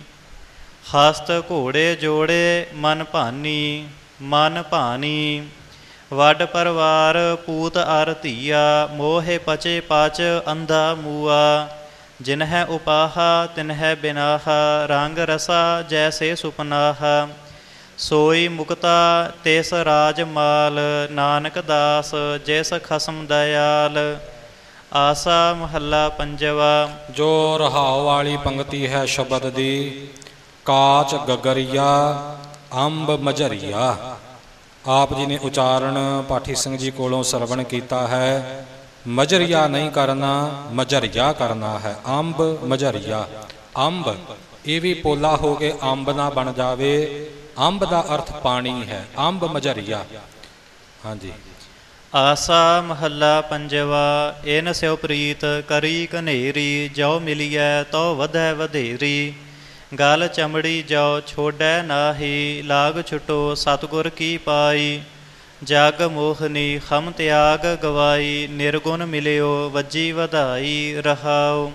ਹਸਤ ਘੋੜੇ ਜੋੜੇ ਮਨ ਭਾਨੀ ਮਨ ਭਾਨੀ। ਵੱਡ ਪਰਵਾਰ ਪੂਤ ਅਰ ਧੀਆ, ਮੋਹਿ ਪਚੇ ਪਾਚ ਅੰਧਾ ਮੂਆ। ਜਿਨਹਿ ਉਪਾਹਾ ਤਿਨਹਿ ਬਿਨਾਹਾ, ਰੰਗ ਰਸਾ ਜੈਸੇ ਸੁਪਨਾਹਾ। ਸੋਈ ਮੁਕਤਾ ਤਿਸ ਰਾਜ ਮਾਲ, ਨਾਨਕ ਦਾਸ ਜਿਸ ਖਸਮ ਦਇਆਲ। ਆਸਾ ਮਹੱਲਾ ਪੰਜਵਾ। ਜੋ ਰਹਾਉ ਵਾਲੀ ਪੰਗਤੀ ਹੈ ਸ਼ਬਦ ਦੀ, ਕਾਚ ਗਗਰੀਆ ਅੰਬ ਮਝਰੀਆ। ਆਪ ਜੀ ਨੇ ਉਚਾਰਨ ਪਾਠੀ ਸਿੰਘ ਜੀ ਕੋਲੋਂ ਸਰਵਣ ਕੀਤਾ ਹੈ। ਮਝਰੀਆ ਨਹੀਂ ਕਰਨਾ, ਮਝਰੀਆ ਕਰਨਾ ਹੈ। ਅੰਬ ਮਝਰੀਆ, ਅੰਬ ਇਹ ਵੀ ਪੋਲਾ ਹੋ ਕੇ ਅੰਬ ਨਾ ਬਣ ਜਾਵੇ। ਅੰਬ ਦਾ ਅਰਥ ਪਾਣੀ ਹੈ। ਅੰਬ ਮਝਰੀਆ। ਹਾਂਜੀ। ਆਸਾ ਮਹੱਲਾ ਪੰਜਵਾ। ਇਨ ਸਿਉ ਪ੍ਰੀਤ ਕਰੀ ਕਨੇਰੀ, ਜੋ ਮਿਲੀਐ ਤੋ ਵਧੈ ਵਧੇਰੀ। ਗਲ ਚਮੜੀ ਜੋ ਛੋੜੈ ਨਾਹੀ, ਲਾਗ ਛੁਟੋ ਸਤਿਗੁਰ ਕੀ ਪਾਈ। ਜਗ ਮੋਹਨੀ ਖਮ ਤਿਆਗ ਗਵਾਈ, ਨਿਰਗੁਣ ਮਿਲਿਓ ਵੱਜੀ ਵਧਾਈ। ਰਹਾਉ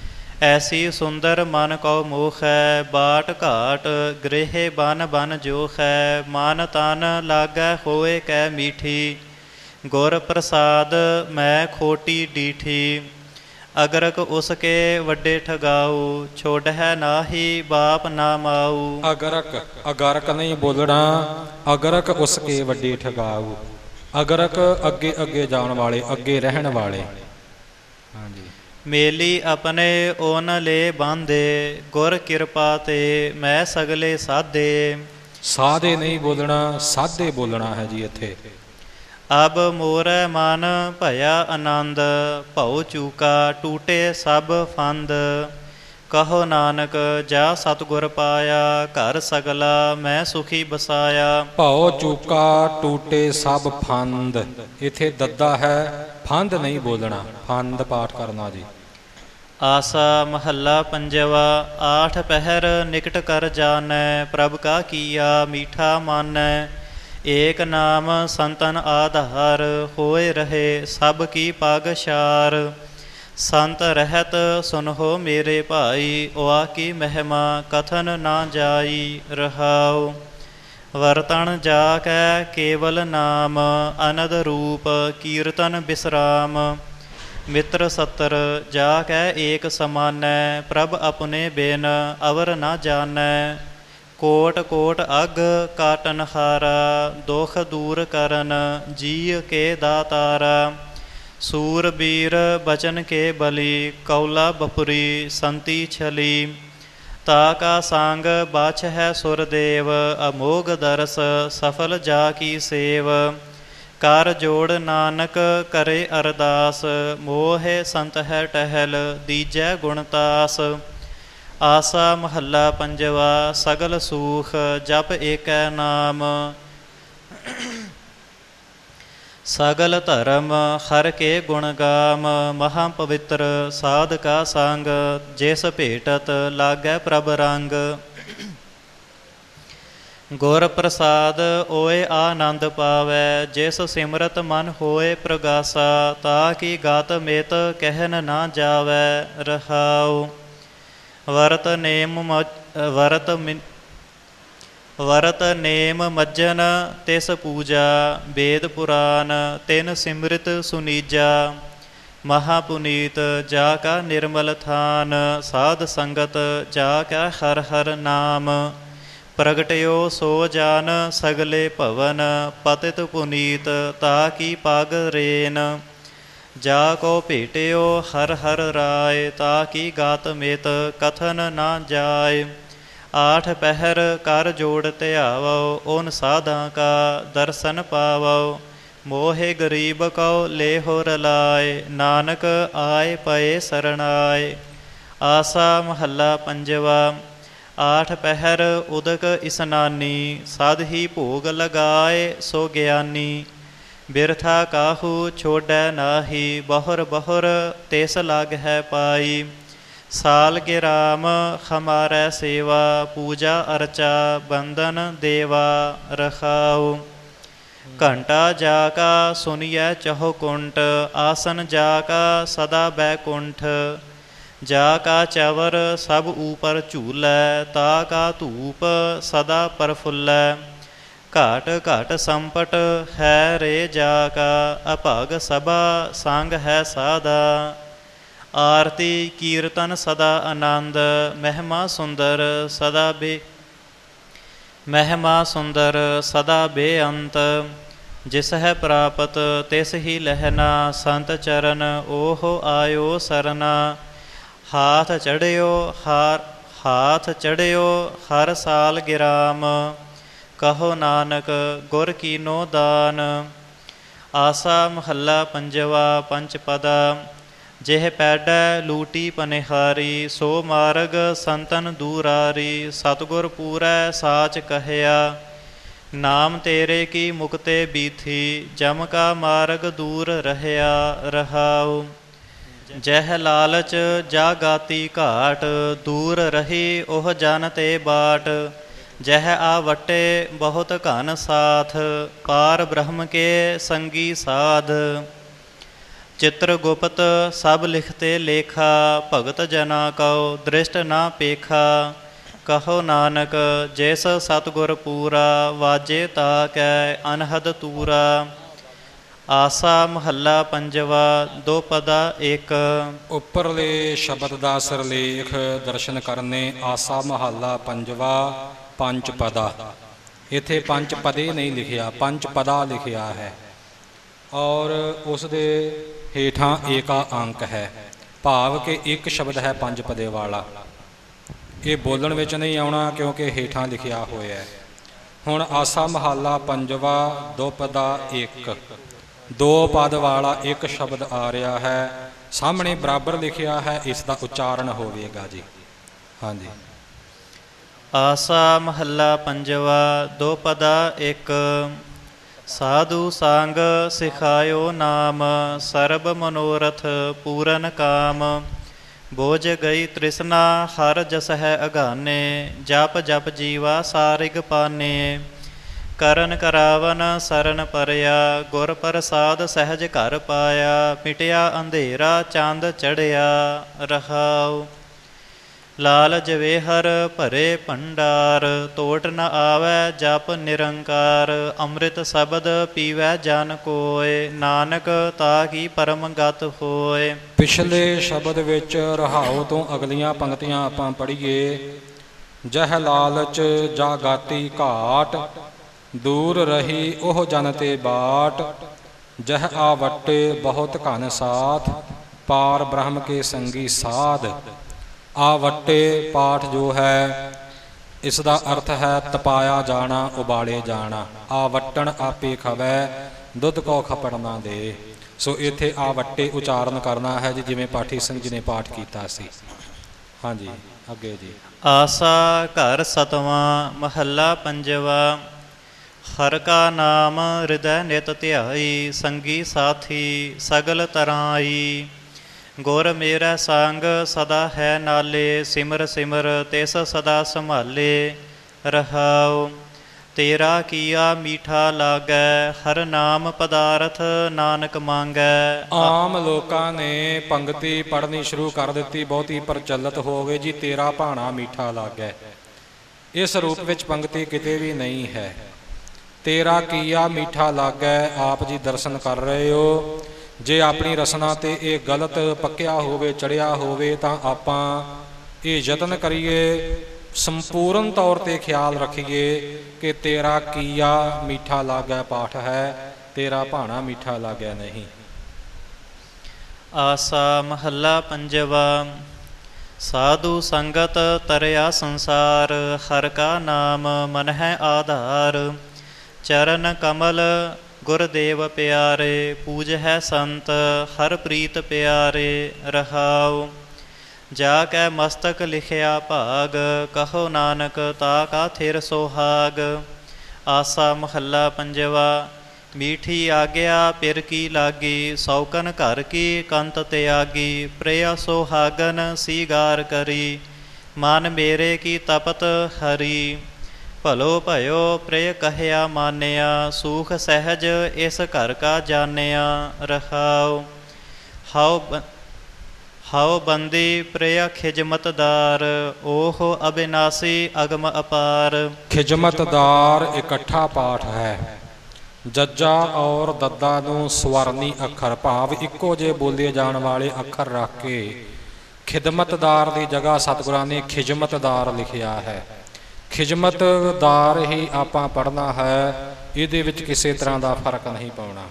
ਐਸੀ ਸੁੰਦਰ ਮਨ ਕਉ ਮੋਖ ਹੈ, ਬਾਟ ਘਾਟ ਗ੍ਰਹਿ ਬਨ ਬਨ ਜੋਖ ਹੈ। ਮਨ ਤਨ ਲਾਗੈ ਹੋਏ ਕੈ ਮੀਠੀ, ਗੁਰ ਪ੍ਰਸਾਦ ਮੈਂ ਖੋਟੀ ਡੀਠੀ। ਅਗਰਕ ਉਸਕੇ ਵੱਡੇ ਠਗਾਊ, ਛੋੜਹਿ ਨਾਹੀ ਬਾਪ ਨਾ ਮਾਊ। ਅਗਰਕ, ਅਗਰਕ ਨਹੀਂ ਬੋਲਣਾ, ਅਗਰਕ ਉਸਕੇ ਵੱਡੇ ਠਗਾਊ। ਅਗਰਕ ਅੱਗੇ ਅੱਗੇ ਜਾਣ ਵਾਲੇ, ਅੱਗੇ ਰਹਿਣ ਵਾਲੇ। ਹਾਂਜੀ। ਮੇਲੀ ਆਪਣੇ ਓਨ ਲੈ ਬਾਂਧੇ, ਗੁਰ ਕਿਰਪਾ ਤੇ ਮੈਂ ਸਗਲੇ ਸਾਧੇ। ਸਾਧੇ ਨਹੀਂ ਬੋਲਣਾ, ਸਾਧੇ ਬੋਲਣਾ ਹੈ ਜੀ ਇੱਥੇ। ਅਬ ਮੋਰੈ ਮਨ ਭਇਆ ਆਨੰਦ, ਭਉ ਚੂਕਾ ਟੂਟੇ ਸਭ ਫੰਦ। ਕਹੋ ਨਾਨਕ ਜਾ ਸਤਿਗੁਰ ਪਾਇਆ, ਘਰ ਸਗਲਾ ਮੈਂ ਸੁਖੀ ਬਸਾਇਆ। ਭਉ ਚੂਕਾ ਟੂਟੇ ਸਭ ਫੰਦ, ਇੱਥੇ ਦੱਦਾ ਹੈ, ਫੰਦ ਨਹੀਂ ਬੋਲਣਾ, ਫੰਦ ਪਾਠ ਕਰਨਾ ਜੀ। ਆਸਾ ਮਹੱਲਾ ਪੰਜਵਾ। ਆਠ ਪਹਿਰ ਨਿਕਟ ਕਰ ਜਾਣੈ, ਪ੍ਰਭ ਕਾ ਕੀਆ ਮੀਠਾ ਮਾਨੈ। ਏਕ ਨਾਮ ਸੰਤਨ ਆਧਾਰ, ਹੋਏ ਰਹੇ ਸਭ ਕੀ ਪਗ ਛਾਰ। ਸੰਤ ਰਹਿਤ ਸੁਨਹੁ ਮੇਰੇ ਭਾਈ, ਉਆ ਕੀ ਮਹਿਮਾ ਕਥਨ ਨਾ ਜਾਈ। ਰਹਾਉ ਵਰਤਣ ਜਾ ਕੈ ਕੇਵਲ ਨਾਮ, ਅਨਦ ਰੂਪ ਕੀਰਤਨ ਬਿਸਰਾਮ। ਮਿੱਤਰ ਸੱਤਰ ਜਾ ਕੈ ਏਕ ਸਮਾਨੈ, ਪ੍ਰਭ ਆਪਣੇ ਬਿਨ ਅਵਰ ਨਾ ਜਾਣੈ। ਕੋਟ ਕੋਟ ਅਗ ਕਾਟਨ ਹਾਰਾ, ਦੁਖ ਦੂਰ ਕਰਨ ਜੀਅ ਕੇ ਦਾਤਾਰਾ। ਸੂਰਬੀਰ ਬਚਨ ਕੇ ਬਲੀ, ਕੌਲਾ ਬਪੁਰੀ ਸੰਤੀ ਛਲੀ। ਤਾ ਕਾ ਸੰਗ ਬਾਛ ਹੈ ਸੁਰਦੇਵ, ਅਮੋਗ ਦਰਸ ਸਫਲ ਜਾ ਕੀ ਸੇਵ। ਕਰ ਜੋੜ ਨਾਨਕ ਕਰੇ ਅਰਦਾਸ, ਮੋਹਿ ਸੰਤ ਹੈ ਟਹਿਲ ਦੀਜੈ ਗੁਣਤਾਸ। ਆਸਾ ਮਹੱਲਾ ਪੰਜਵਾ। ਸਗਲ ਸੂਖ ਜਪ ਏਕੈ ਨਾਮ, ਸਗਲ ਧਰਮ ਹਰ ਕੇ ਗੁਣ ਗਾਮ। ਮਹਾ ਪਵਿੱਤਰ ਸਾਧ ਕਾ ਸੰਗ, ਜਿਸ ਭੇਟਤ ਲਾਗੈ ਪ੍ਰਭ ਰੰਗ। ਗੁਰ ਪ੍ਰਸਾਦ ਓਏ ਆਨੰਦ ਪਾਵੈ, ਜਿਸ ਸਿਮਰਤ ਮਨ ਹੋਏ ਪ੍ਰਗਾਸਾ। ਤਾ ਕੀ ਗਾਤ ਮਿਤ ਕਹਿਨ ਨਾ ਜਾਵੈ। ਰਹਾਉ ਵਰਤ ਨੇਮ ਵਰਤ ਵਰਤ ਨੇਮ ਮੱਜਨ ਤਿਸ ਪੂਜਾ, ਵੇਦ ਪੁਰਾਨ ਤਿਨ ਸਿਮਰਿਤ ਸੁਨੀਜਾ। ਮਹਾਪੁਨੀਤ ਜਾ ਕਾ ਨਿਰਮਲ ਥਾਨ, ਸਾਧ ਸੰਗਤ ਜਾ ਕਾ ਹਰ ਹਰ ਨਾਮ। ਪ੍ਰਗਟਿਓ ਸੋ ਜਾਨ ਸਗਲੇ ਭਵਨ, ਪਤਿਤ ਪੁਨੀਤ ਤਾ ਕੀ ਪਗ ਰੇਨ। ਜਾ ਕੋ ਭੇਟਿਓ ਹਰ ਹਰ ਰਾਏ, ਤਾ ਕੀ ਗਾਤ ਮਿਤ ਕਥਨ ਨਾ ਜਾਏ। ਆਠ ਪਹਿਰ ਕਰ ਜੋੜ ਧਿਆਵੋ, ਓਨ ਸਾਧਾਂ ਕਾ ਦਰਸ਼ਨ ਪਾਵੋ। ਮੋਹਿ ਗਰੀਬ ਕਉ ਲੇਹੋ ਰਲਾਏ, ਨਾਨਕ ਆਏ ਪਏ ਸਰਣਾਏ। ਆਸਾ ਮਹੱਲਾ ਪੰਜਵਾ। ਆਠ ਪਹਿਰ ਉਦਕ ਇਸਨਾਨੀ, ਸਦ ਹੀ ਭੋਗ ਲਗਾਏ ਸੋ ਗਿਆਨੀ। ਬਿਰਥਾ ਕਾਹੂ ਛੋੜੈ ਨਾਹੀ, ਬਹੁਰ ਬਹੁਰ ਤਿਸ ਲਗ ਹੈ ਪਾਈ। ਸਾਲ ਗਿਰਾਮ ਹਮਾਰੈ ਸੇਵਾ, ਪੂਜਾ ਅਰਚਾ ਬੰਦਨ ਦੇਵਾ ਰਖਾਉ। ਘੰਟਾ ਜਾ ਕਾ ਸੁਨੀਐ ਚਹੁ ਕੁੰਠ, ਆਸਨ ਜਾ ਕਾ ਸਦਾ ਬੈਕੁੰਠ। ਜਾ ਕਾ ਚਵਰ ਸਭ ਊਪਰ ਝੂਲੈ, ਤਾ ਕਾ ਧੂਪ ਸਦਾ ਪ੍ਰਫੁੱਲੈ। ਘਾਟ ਘਾਟ ਸੰਪਟ ਹੈ ਰੇ ਜਾ ਕਾ, ਅਭਗ ਸਭਾ ਸੰਗ ਹੈ ਸਾਧਾ। ਆਰਤੀ ਕੀਰਤਨ ਸਦਾ ਆਨੰਦ, ਮਹਿਮਾ ਸੁੰਦਰ ਸਦਾ ਬੇ ਮਹਿਮਾ ਸੁੰਦਰ ਸਦਾ ਬੇਅੰਤ। ਜਿਸ ਹੈ ਪ੍ਰਾਪਤ ਤਿਸ ਹੀ ਲਹਿਣਾ, ਸੰਤ ਚਰਨ ਓਹ ਆਇਓ ਸਰਨਾ। ਹਾਥ ਚੜਿਓ ਹਾਰ ਹਾਥ ਚੜਿਓ ਹਰ ਸਾਲ ਗਿਰਾਮ, ਕਹੋ ਨਾਨਕ ਗੁਰ ਕੀਨੋ ਦਾਨ। ਆਸਾ ਮਹੱਲਾ ਪੰਜਵਾ। ਪੰਚ ਪਦਾ। ਜਿਹ ਪੈਡੈ ਲੂਟੀ ਪਨਿਹਾਰੀ, ਸੋ ਮਾਰਗ ਸੰਤਨ ਦੂਰਾਰੀ। ਸਤਿਗੁਰ ਪੂਰੈ ਸਾਚ ਕਹਿਆ, ਨਾਮ ਤੇਰੇ ਕੀ ਮੁਕਤੇ ਬੀਥੀ। ਜਮ ਕਾ ਮਾਰਗ ਦੂਰ ਰਹਿਆ ਰਹਾਉ। ਜਹ ਲਾਲਚ ਜਾ ਗਾਤੀ ਘਾਟ, ਦੂਰ ਰਹੀ ਉਹ ਜਨ ਤੇ ਬਾਟ। ਜਹ ਆ ਵਟੇ ਬਹੁਤ ਘਨ ਸਾਥ, ਪਾਰ ਬ੍ਰਹਮ ਕੇ ਸੰਗੀ ਸਾਧ। ਚਿੱਤਰ ਗੁਪਤ ਸਭ ਲਿਖਤੇ ਲੇਖਾ, ਭਗਤ ਜਨਾ ਕਉ ਦ੍ਰਿਸ਼ਟ ਨਾ ਪੇਖਾ। ਕਹੋ ਨਾਨਕ ਜਿਸ ਸਤਿਗੁਰ ਪੂਰਾ, ਵਾਜੇ ਤਾ ਕੈ ਅਨਹਦ ਤੂਰਾ। ਆਸਾ ਮਹੱਲਾ ਪੰਜਵਾ। ਦੋ ਪਦਾ ਇੱਕ। ਉੱਪਰਲੇ ਸ਼ਬਦ ਦਾ ਸਿਰਲੇਖ ਦਰਸ਼ਨ ਕਰਨੇ। ਆਸਾ ਮਹੱਲਾ ਪੰਜਵਾ। ਪੰਜ ਪਦਾ। ਇੱਥੇ ਪੰਜ ਪਦੇ ਨਹੀਂ ਲਿਖਿਆ, ਪੰਜ ਪਦਾ ਲਿਖਿਆ ਹੈ ਔਰ ਉਸ ਦੇ ਹੇਠਾਂ ਏਕਾ ਅੰਕ ਹੈ, ਭਾਵ ਕਿ ਇੱਕ ਸ਼ਬਦ ਹੈ ਪੰਜ ਪਦੇ ਵਾਲਾ। ਇਹ ਬੋਲਣ ਵਿੱਚ ਨਹੀਂ ਆਉਣਾ ਕਿਉਂਕਿ ਹੇਠਾਂ ਲਿਖਿਆ ਹੋਇਆ। ਹੁਣ ਆਸਾ ਮਹੱਲਾ ਪੰਜਵਾ। ਦੋ ਪਦਾ ਇੱਕ। ਦੋ ਪਦ ਵਾਲਾ ਇੱਕ ਸ਼ਬਦ ਆ ਰਿਹਾ ਹੈ, ਸਾਹਮਣੇ ਬਰਾਬਰ ਲਿਖਿਆ ਹੈ, ਇਸ ਦਾ ਉਚਾਰਨ ਹੋਵੇਗਾ ਜੀ। ਹਾਂਜੀ। ਆਸਾ ਮਹੱਲਾ ਪੰਜਵਾ। ਦੋ ਪਦਾ ਇੱਕ। ਸਾਧੂ ਸੰਗ ਸਿਖਾਇਓ ਨਾਮ, ਸਰਬ ਮਨੋਰਥ ਪੂਰਨ ਕਾਮ। ਬੋਝ ਗਈ ਤ੍ਰਿਸ਼ਨਾ ਹਰ ਜਸ ਹੈ ਅਗਾਨੇ, ਜਪ ਜਪ ਜੀਵਾ ਸਾਰਿਗ ਪਾਨੇ। ਕਰਨ ਕਰਾਵਨ ਸਰਨ ਪਰਿਆ, ਗੁਰ ਪ੍ਰਸਾਦ ਸਹਿਜ ਘਰ ਪਾਇਆ। ਮਿਟਿਆ ਅੰਧੇਰਾ ਚੰਦ ਚੜਿਆ ਰਹਾਉ। ਲਾਲ ਜਵੇਹਰ ਭਰੇ ਭੰਡਾਰ, ਤੋਟ ਨ ਆਵੈ ਜਪ ਨਿਰੰਕਾਰ। ਅੰਮ੍ਰਿਤ ਸ਼ਬਦ ਪੀਵੈ ਜਨ ਕੋਇ, ਨਾਨਕ ਤਾ ਕੀ ਪਰਮ ਗਤ ਹੋਏ। ਪਿਛਲੇ ਸ਼ਬਦ ਵਿੱਚ ਰਹਾਉ ਤੋਂ ਅਗਲੀਆਂ ਪੰਕਤੀਆਂ ਆਪਾਂ ਪੜ੍ਹੀਏ। ਜਹ ਲਾਲਚ ਜਾ ਗਾਤੀ ਘਾਟ, ਦੂਰ ਰਹੀ ਉਹ ਜਨ ਤੇ ਬਾਟ। ਜਹ ਆ ਵਟੇ ਬਹੁਤ ਘਨ ਸਾਥ, ਪਾਰ ਬ੍ਰਹਮ ਕੇ ਸੰਗੀ ਸਾਧ। ਆ ਵਟੇ ਪਾਠ ਜੋ ਹੈ ਇਸ ਦਾ ਅਰਥ ਹੈ ਤਪਾਇਆ ਜਾਣਾ, ਉਬਾਲੇ ਜਾਣਾ। ਆ ਵਟਣ ਆਪੇ ਖਵੈ, ਦੁੱਧ ਕੋ ਖਪੜ ਨਾ ਦੇ। ਸੋ ਇੱਥੇ ਆ ਵਟੇ ਉਚਾਰਨ ਕਰਨਾ ਹੈ ਜੀ, ਜਿਵੇਂ ਪਾਠੀ ਸਿੰਘ ਜੀ ਨੇ ਪਾਠ ਕੀਤਾ ਸੀ। ਹਾਂਜੀ ਅੱਗੇ ਜੀ। ਆਸਾ ਘਰ ਸਤਵਾਂ। ਮਹੱਲਾ ਪੰਜਵਾ। ਹਰ ਕਾ ਨਾਮ ਹਿਰਦੈ ਨਿਤ ਧਿਆਈ, ਸੰਗੀ ਸਾਥੀ ਸਗਲ ਤਰਾਈ। ਗੁਰ ਮੇਰਾ ਸੰਗ ਸਦਾ ਹੈ ਨਾਲੇ, ਸਿਮਰ ਸਿਮਰ ਤਿਸ ਸਦਾ ਸੰਭਾਲੇ ਰਹਾਉ। ਤੇਰਾ ਕੀਆ ਮੀਠਾ ਲਾਗੈ, ਹਰ ਨਾਮ ਪਦਾਰਥ ਨਾਨਕ ਮੰਗੈ। ਆਮ ਲੋਕਾਂ ਨੇ ਪੰਗਤੀ ਪੜ੍ਹਨੀ ਸ਼ੁਰੂ ਕਰ ਦਿੱਤੀ, ਬਹੁਤੀ ਪ੍ਰਚਲਿਤ ਹੋ ਗਈ ਜੀ। ਤੇਰਾ ਭਾਣਾ ਮੀਠਾ ਲਾਗੈ, ਇਸ ਰੂਪ ਵਿੱਚ ਪੰਗਤੀ ਕਿਤੇ ਵੀ ਨਹੀਂ ਹੈ। ਤੇਰਾ ਕੀਆ ਮੀਠਾ ਲਾਗੈ, ਆਪ ਜੀ ਦਰਸ਼ਨ ਕਰ ਰਹੇ ਹੋ ਜੇ ਆਪਣੀ ਰਸਨਾ ਤੇ ਇਹ ਗਲਤ ਪੱਕਿਆ ਹੋਵੇ, ਚੜਿਆ ਹੋਵੇ, ਤਾਂ ਆਪਾਂ ਇਹ ਯਤਨ ਕਰੀਏ, ਸੰਪੂਰਨ ਤੌਰ ਤੇ ਖਿਆਲ ਰੱਖੀਏ ਕਿ ਤੇਰਾ ਕੀਆ ਮਿੱਠਾ ਲਾਗੈ ਪਾਠ ਹੈ, ਤੇਰਾ ਭਾਣਾ ਮਿੱਠਾ ਲਾਗੈ ਨਹੀਂ। ਆਸਾ ਮਹੱਲਾ ਪੰਜਵਾ। ਸਾਧੂ ਸੰਗਤ ਤਰਿਆ ਸੰਸਾਰ, ਹਰ ਕਾ ਨਾਮ ਮਨ ਹੈ ਆਧਾਰ। ਚਰਨ ਕਮਲ ਗੁਰਦੇਵ ਪਿਆਰੇ, ਪੂਜ ਹੈ ਸੰਤ ਹਰ ਪ੍ਰੀਤ ਪਿਆਰੇ। ਰਹਾਉ ਜਾ ਕੈ ਮਸਤਕ ਲਿਖਿਆ ਭਾਗ, ਕਹੋ ਨਾਨਕ ਤਾ ਕਾ ਥਿਰ ਸੁਹਾਗ। ਆਸਾ ਮਹੱਲਾ ਪੰਜਵਾ। ਮੀਠੀ ਆਗਿਆ ਪਿਰ ਕੀ ਲਾਗੀ, ਸੌਕਨ ਘਰ ਕੀ ਕੰਤ ਤਿਆਗੀ। ਪ੍ਰਿਆ ਸੁਹਾਗਨ ਸੀਗਾਰ ਕਰੀ, ਮਨ ਮੇਰੇ ਕੀ ਤਪਤ ਹਰੀ। ਭਲੋ ਭਇਓ ਪ੍ਰਿਯ ਕਹਿਆ ਮਾਨਿਆ, ਸੂਖ ਸਹਿਜ ਇਸ ਘਰ ਕਾ ਜਾਣਿਆ। ਰਹਾਉ ਹਾਉ ਹਾਉ ਬੰਦੀ ਪ੍ਰਿਯ ਖਿਜਮਤਦਾਰ, ਓਹ ਅਬਿਨਾਸੀ ਅਗਮ ਅਪਾਰ। ਖਿਜਮਤਦਾਰ ਇਕੱਠਾ ਪਾਠ ਹੈ। ਜੱਜਾ ਔਰ ਦੱਦਾ ਨੂੰ ਸਵਰਨੀ ਅੱਖਰ ਭਾਵ ਇੱਕੋ ਜਿਹੇ ਬੋਲੇ ਜਾਣ ਵਾਲੇ ਅੱਖਰ ਰੱਖ ਕੇ ਖਿਦਮਤਦਾਰ ਦੀ ਜਗ੍ਹਾ ਸਤਿਗੁਰਾਂ ਨੇ ਖਿਜਮਤਦਾਰ ਲਿਖਿਆ ਹੈ। ਖਿਜਮਤਦਾਰ ਹੀ ਆਪਾਂ ਪੜ੍ਹਨਾ ਹੈ, ਇਹਦੇ ਵਿੱਚ ਕਿਸੇ ਤਰ੍ਹਾਂ ਦਾ ਫਰਕ ਨਹੀਂ ਪਾਉਣਾ।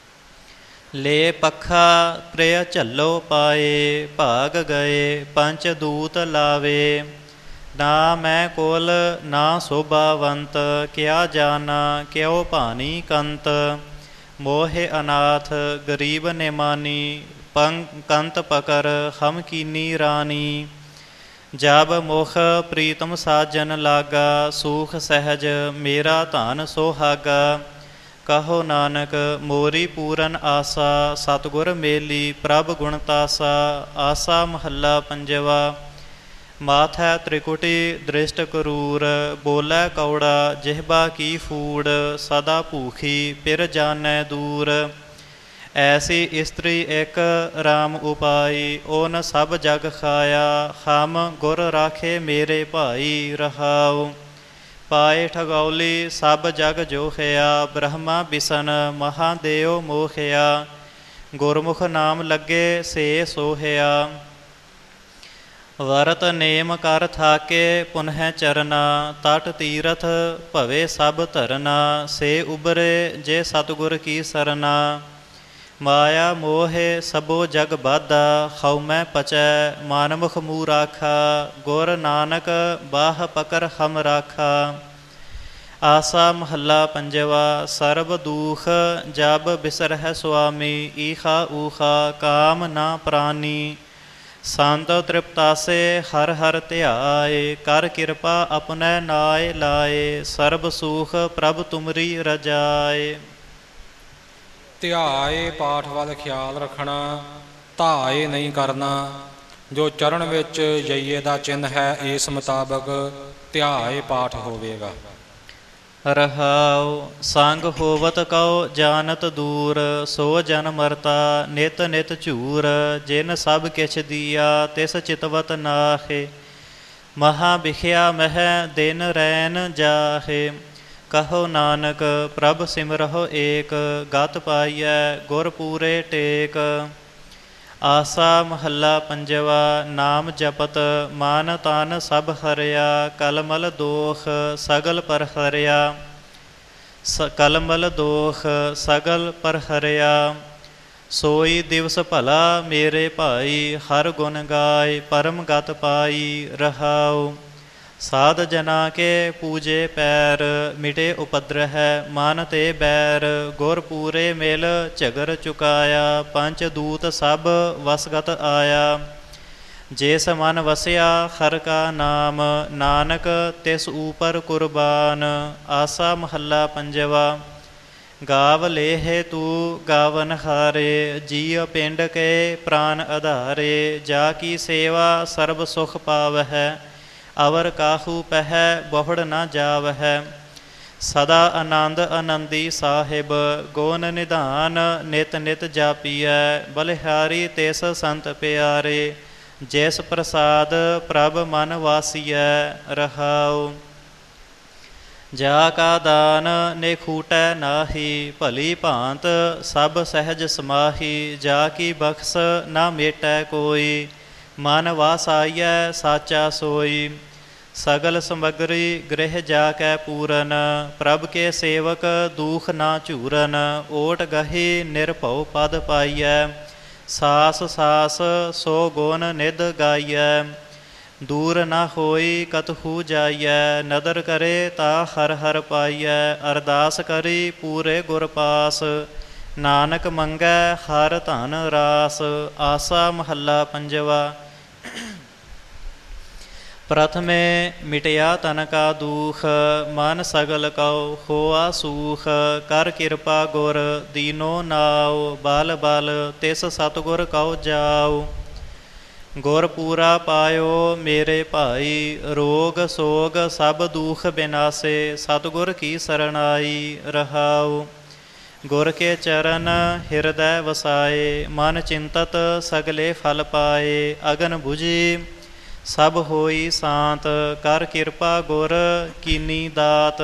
ਲੈ ਪੱਖਾ ਪ੍ਰਿਯ ਝੱਲੋ ਪਾਏ, ਭਾਗ ਗਏ ਪੰਚ ਦੂਤ ਲਾਵੇ। ਨਾ ਮੈਂ ਕੁਲ ਨਾ ਸੋਭਾਵੰਤ, ਕਿਆ ਜਾਨਾ ਕਿਉ ਭਾਨੀ ਕੰਤ। ਮੋਹਿ ਅਨਾਥ ਗਰੀਬ ਨਿਮਾਨੀ, ਪੰਗ ਕੰਤ ਪਕਰ ਹਮ ਕੀਨੀ ਰਾਨੀ। ਜਬ ਮੁਖ ਪ੍ਰੀਤਮ ਸਾਜਨ ਲਾਗਾ, ਸੂਖ ਸਹਿਜ ਮੇਰਾ ਧਨ ਸੁਹਾਗਾ। ਕਹੋ ਨਾਨਕ ਮੋਰੀ ਪੂਰਨ ਆਸਾ, ਸਤਿਗੁਰ ਮੇਲੀ ਪ੍ਰਭ ਗੁਣ ਤਾਸਾ। ਆਸਾ ਮਹੱਲਾ ਪੰਜਵਾ। ਮਾਥੈ ਤ੍ਰਿਕੁਟੀ ਦ੍ਰਿਸ਼ਟ ਕਰੂਰ, ਬੋਲੇ ਕੌੜਾ ਜਿਹਬਾ ਕੀ ਫੂੜ। ਸਦਾ ਭੂਖੀ ਪਿਰ ਜਾਣੈ ਦੂਰ, ਐਸੀ ਇਸਤਰੀ ਇੱਕ ਰਾਮ ਉਪਾਈ। ਓਨ ਸਭ ਜਗ ਖਾਇਆ, ਹਮ ਗੁਰ ਰਾਖੇ ਮੇਰੇ ਭਾਈ। ਰਹਾਉ ਪਾਏ ਠਗੌਲੀ ਸਭ ਜਗ ਜੋਖਿਆ, ਬ੍ਰਹਮਾ ਬਿਸ਼ਨ ਮਹਾਦੇਵ ਮੋਖਿਆ। ਗੁਰਮੁਖ ਨਾਮ ਲੱਗੇ ਸੇ ਸੋਹਿਆ, ਵਰਤ ਨੇਮ ਕਰ ਥਾਕੇ ਪੁਨਹ ਚਰਨਾ। ਤਟ ਤੀਰਥ ਭਵੇ ਸਭ ਧਰਨਾ, ਸੇ ਉਬਰੇ ਜੇ ਸਤਿਗੁਰ ਕੀ ਸਰਨਾ। ਮਾਇਆ ਮੋਹਿ ਸਭੋ ਜਗ ਬਾਧਾ, ਹਉਮੈ ਪਚੈ ਮਾਨਮੁਖ ਮੂਹ ਰਾਖਾ। ਗੁਰ ਨਾਨਕ ਬਾਹ ਪਕਰ ਹਮ ਰਾਖਾ। ਆਸਾ ਮਹੱਲਾ ਪੰਜਵਾ। ਸਰਬ ਦੂਖ ਜਬ ਬਿਸਰਹਿ ਸੁਆਮੀ, ਈਖਾ ਊਖਾ ਕਾਮ ਨਾ ਪ੍ਰਾਨੀ। ਸੰਤ ਤ੍ਰਿਪਤਾਸੇ ਹਰ ਹਰ ਧਿਆਏ, ਕਰ ਕਿਰਪਾ ਆਪਣੈ ਨਾਇ ਲਾਏ। ਸਰਬ ਸੁਖ ਪ੍ਰਭ ਤੁਮਰੀ ਰਜਾਏ। ਧਿਆਏ ਪਾਠ ਵੱਲ ਖਿਆਲ ਰੱਖਣਾ, ਧਾਏ ਨਹੀਂ ਕਰਨਾ। ਜੋ ਚਰਨ ਵਿੱਚ ਜਈਏ ਦਾ ਚਿੰਨ੍ਹ ਹੈ, ਇਸ ਮੁਤਾਬਕ ਧਿਆਏ ਪਾਠ ਹੋਵੇਗਾ। ਰਹਾਉ ਸੰਗ ਹੋਵਤ ਕਉ ਜਾਨਤ ਦੂਰ, ਸੋ ਜਨ ਮਰਤਾ ਨਿਤ ਨਿਤ ਝੂਰ। ਜਿਨ ਸਭ ਕਿਛ ਦੀਆ ਤਿਸ ਚਿਤਵਤ ਨਾਹੇ, ਮਹਾ ਬਿਖਿਆ ਮਹਿ ਦਿਨ ਰੈਨ ਜਾਹੇ। ਕਹੋ ਨਾਨਕ ਪ੍ਰਭ ਸਿਮਰਹੁ ਏਕ, ਗਤ ਪਾਈਐ ਗੁਰ ਪੂਰੇ ਟੇਕ। ਆਸਾ ਮਹੱਲਾ ਪੰਜਵਾ। ਨਾਮ ਜਪਤ ਮਨ ਤਨ ਸਭ ਹਰਿਆ, ਕਲਮਲ ਦੋਖ ਸਗਲ ਪਰ ਹਰਿਆ। ਸ ਕਲਮਲ ਦੋਖ ਸਗਲ ਪਰ ਹਰਿਆ। ਸੋਈ ਦਿਵਸ ਭਲਾ ਮੇਰੇ ਭਾਈ, ਹਰ ਗੁਣ ਗਾਏ ਪਰਮ ਗਤ ਪਾਈ। ਰਹਾਉ ਸਾਧ ਜਨਾ ਕੇ ਪੂਜੇ ਪੈਰ, ਮਿਟੇ ਉਪਦਰਹਿ ਮਨ ਤੇ ਬੈਰ। ਗੁਰ ਪੂਰੇ ਮਿਲ ਝਗਰ ਚੁਕਾਇਆ, ਪੰਚ ਦੂਤ ਸਭ ਵਸਗਤ ਆਇਆ। ਜਿਸ ਮਨ ਵਸਿਆ ਹਰ ਕਾ ਨਾਮ, ਨਾਨਕ ਤਿਸ ਊਪਰ ਕੁਰਬਾਨ। ਆਸਾ ਮਹੱਲਾ ਪੰਜਵਾ। ਗਾਵ ਲੇਹਿ ਤੂੰ ਗਾਵਨ ਹਾਰੇ, ਜੀਅ ਪਿੰਡ ਕੇ ਪ੍ਰਾਨ ਆਧਾਰੇ। ਜਾ ਕੀ ਸੇਵਾ ਸਰਬ ਸੁਖ ਪਾਵਹਿ, ਅਵਰ ਕਾਹੂ ਪਹਿ ਬਹੁੜ ਨਾ ਜਾਵਹਿ। ਸਦਾ ਆਨੰਦ ਆਨੰਦੀ ਸਾਹਿਬ, ਗੋਨ ਨਿਧਾਨ ਨਿਤ ਨਿਤ ਜਾਪੀਐ। ਬਲਿਹਾਰੀ ਤਿਸ ਸੰਤ ਪਿਆਰੇ, ਜਿਸ ਪ੍ਰਸਾਦ ਪ੍ਰਭ ਮਨ ਵਾਸੀਐ। ਰਹਾਉ ਜਾ ਕਾ ਦਾਨ ਨੇ ਖੂਟੈ ਨਾਹੀ, ਭਲੀ ਭਾਂਤ ਸਭ ਸਹਿਜ ਸਮਾਹੀ। ਜਾ ਕੀ ਬਖਸ਼ ਨਾ ਮੇਟੈ ਕੋਈ, ਮਨ ਵਾਸਾਈਐ ਸਾਚਾ ਸੋਈ। ਸਗਲ ਸਮਗਰੀ ਗ੍ਰਹਿ ਜਾ ਕੈ ਪੂਰਨ, ਪ੍ਰਭ ਕੇ ਸੇਵਕ ਦੂਖ ਨਾ ਝੂਰਨ। ਓਟ ਗਹੀ ਨਿਰਭਉ ਪਦ ਪਾਈਐ, ਸਾਸ ਸਾਸ ਸੋ ਗੁਣ ਨਿਧ ਗਾਈਐ। ਦੂਰ ਨਾ ਹੋਈ ਕਤਹੂ ਜਾਈਐ, ਨਦਰ ਕਰੇ ਤਾ ਹਰ ਹਰ ਪਾਈਐ। ਅਰਦਾਸ ਕਰੀ ਪੂਰੇ ਗੁਰ ਪਾਸ, ਨਾਨਕ ਮੰਗੈ ਹਰ ਧਨ ਰਾਸ। ਆਸਾ ਮਹੱਲਾ ਪੰਜਵਾ। ਪ੍ਰਥਮੇ ਮਿਟਿਆ ਤਨ ਕਾ ਦੂਖ, ਮਨ ਸਗਲ ਕਉ ਹੋਆ ਸੂਖ। ਕਰ ਕਿਰਪਾ ਗੁਰ ਦੀਨੋ ਨਾਉ, ਬਲ ਬਲ ਤਿਸ ਸਤਿਗੁਰ ਕਉ ਜਾਉ। ਗੁਰ ਪੂਰਾ ਪਾਇਓ ਮੇਰੇ ਭਾਈ, ਰੋਗ ਸੋਗ ਸਭ ਦੁਖ ਬਿਨਾਸੇ। ਸਤਿਗੁਰ ਕੀ ਸਰਣਾਈ ਰਹਾਉ। ਗੁਰ ਕੇ ਚਰਨ ਹਿਰਦੈ ਵਸਾਏ, ਮਨ ਚਿੰਤਤ ਸਗਲੇ ਫਲ ਪਾਏ। ਅਗਨ ਬੁਝੀ ਸਭ ਹੋਈ ਸਾਂਤ, ਕਰ ਕਿਰਪਾ ਗੁਰ ਕੀਨੀ ਦਾਤ।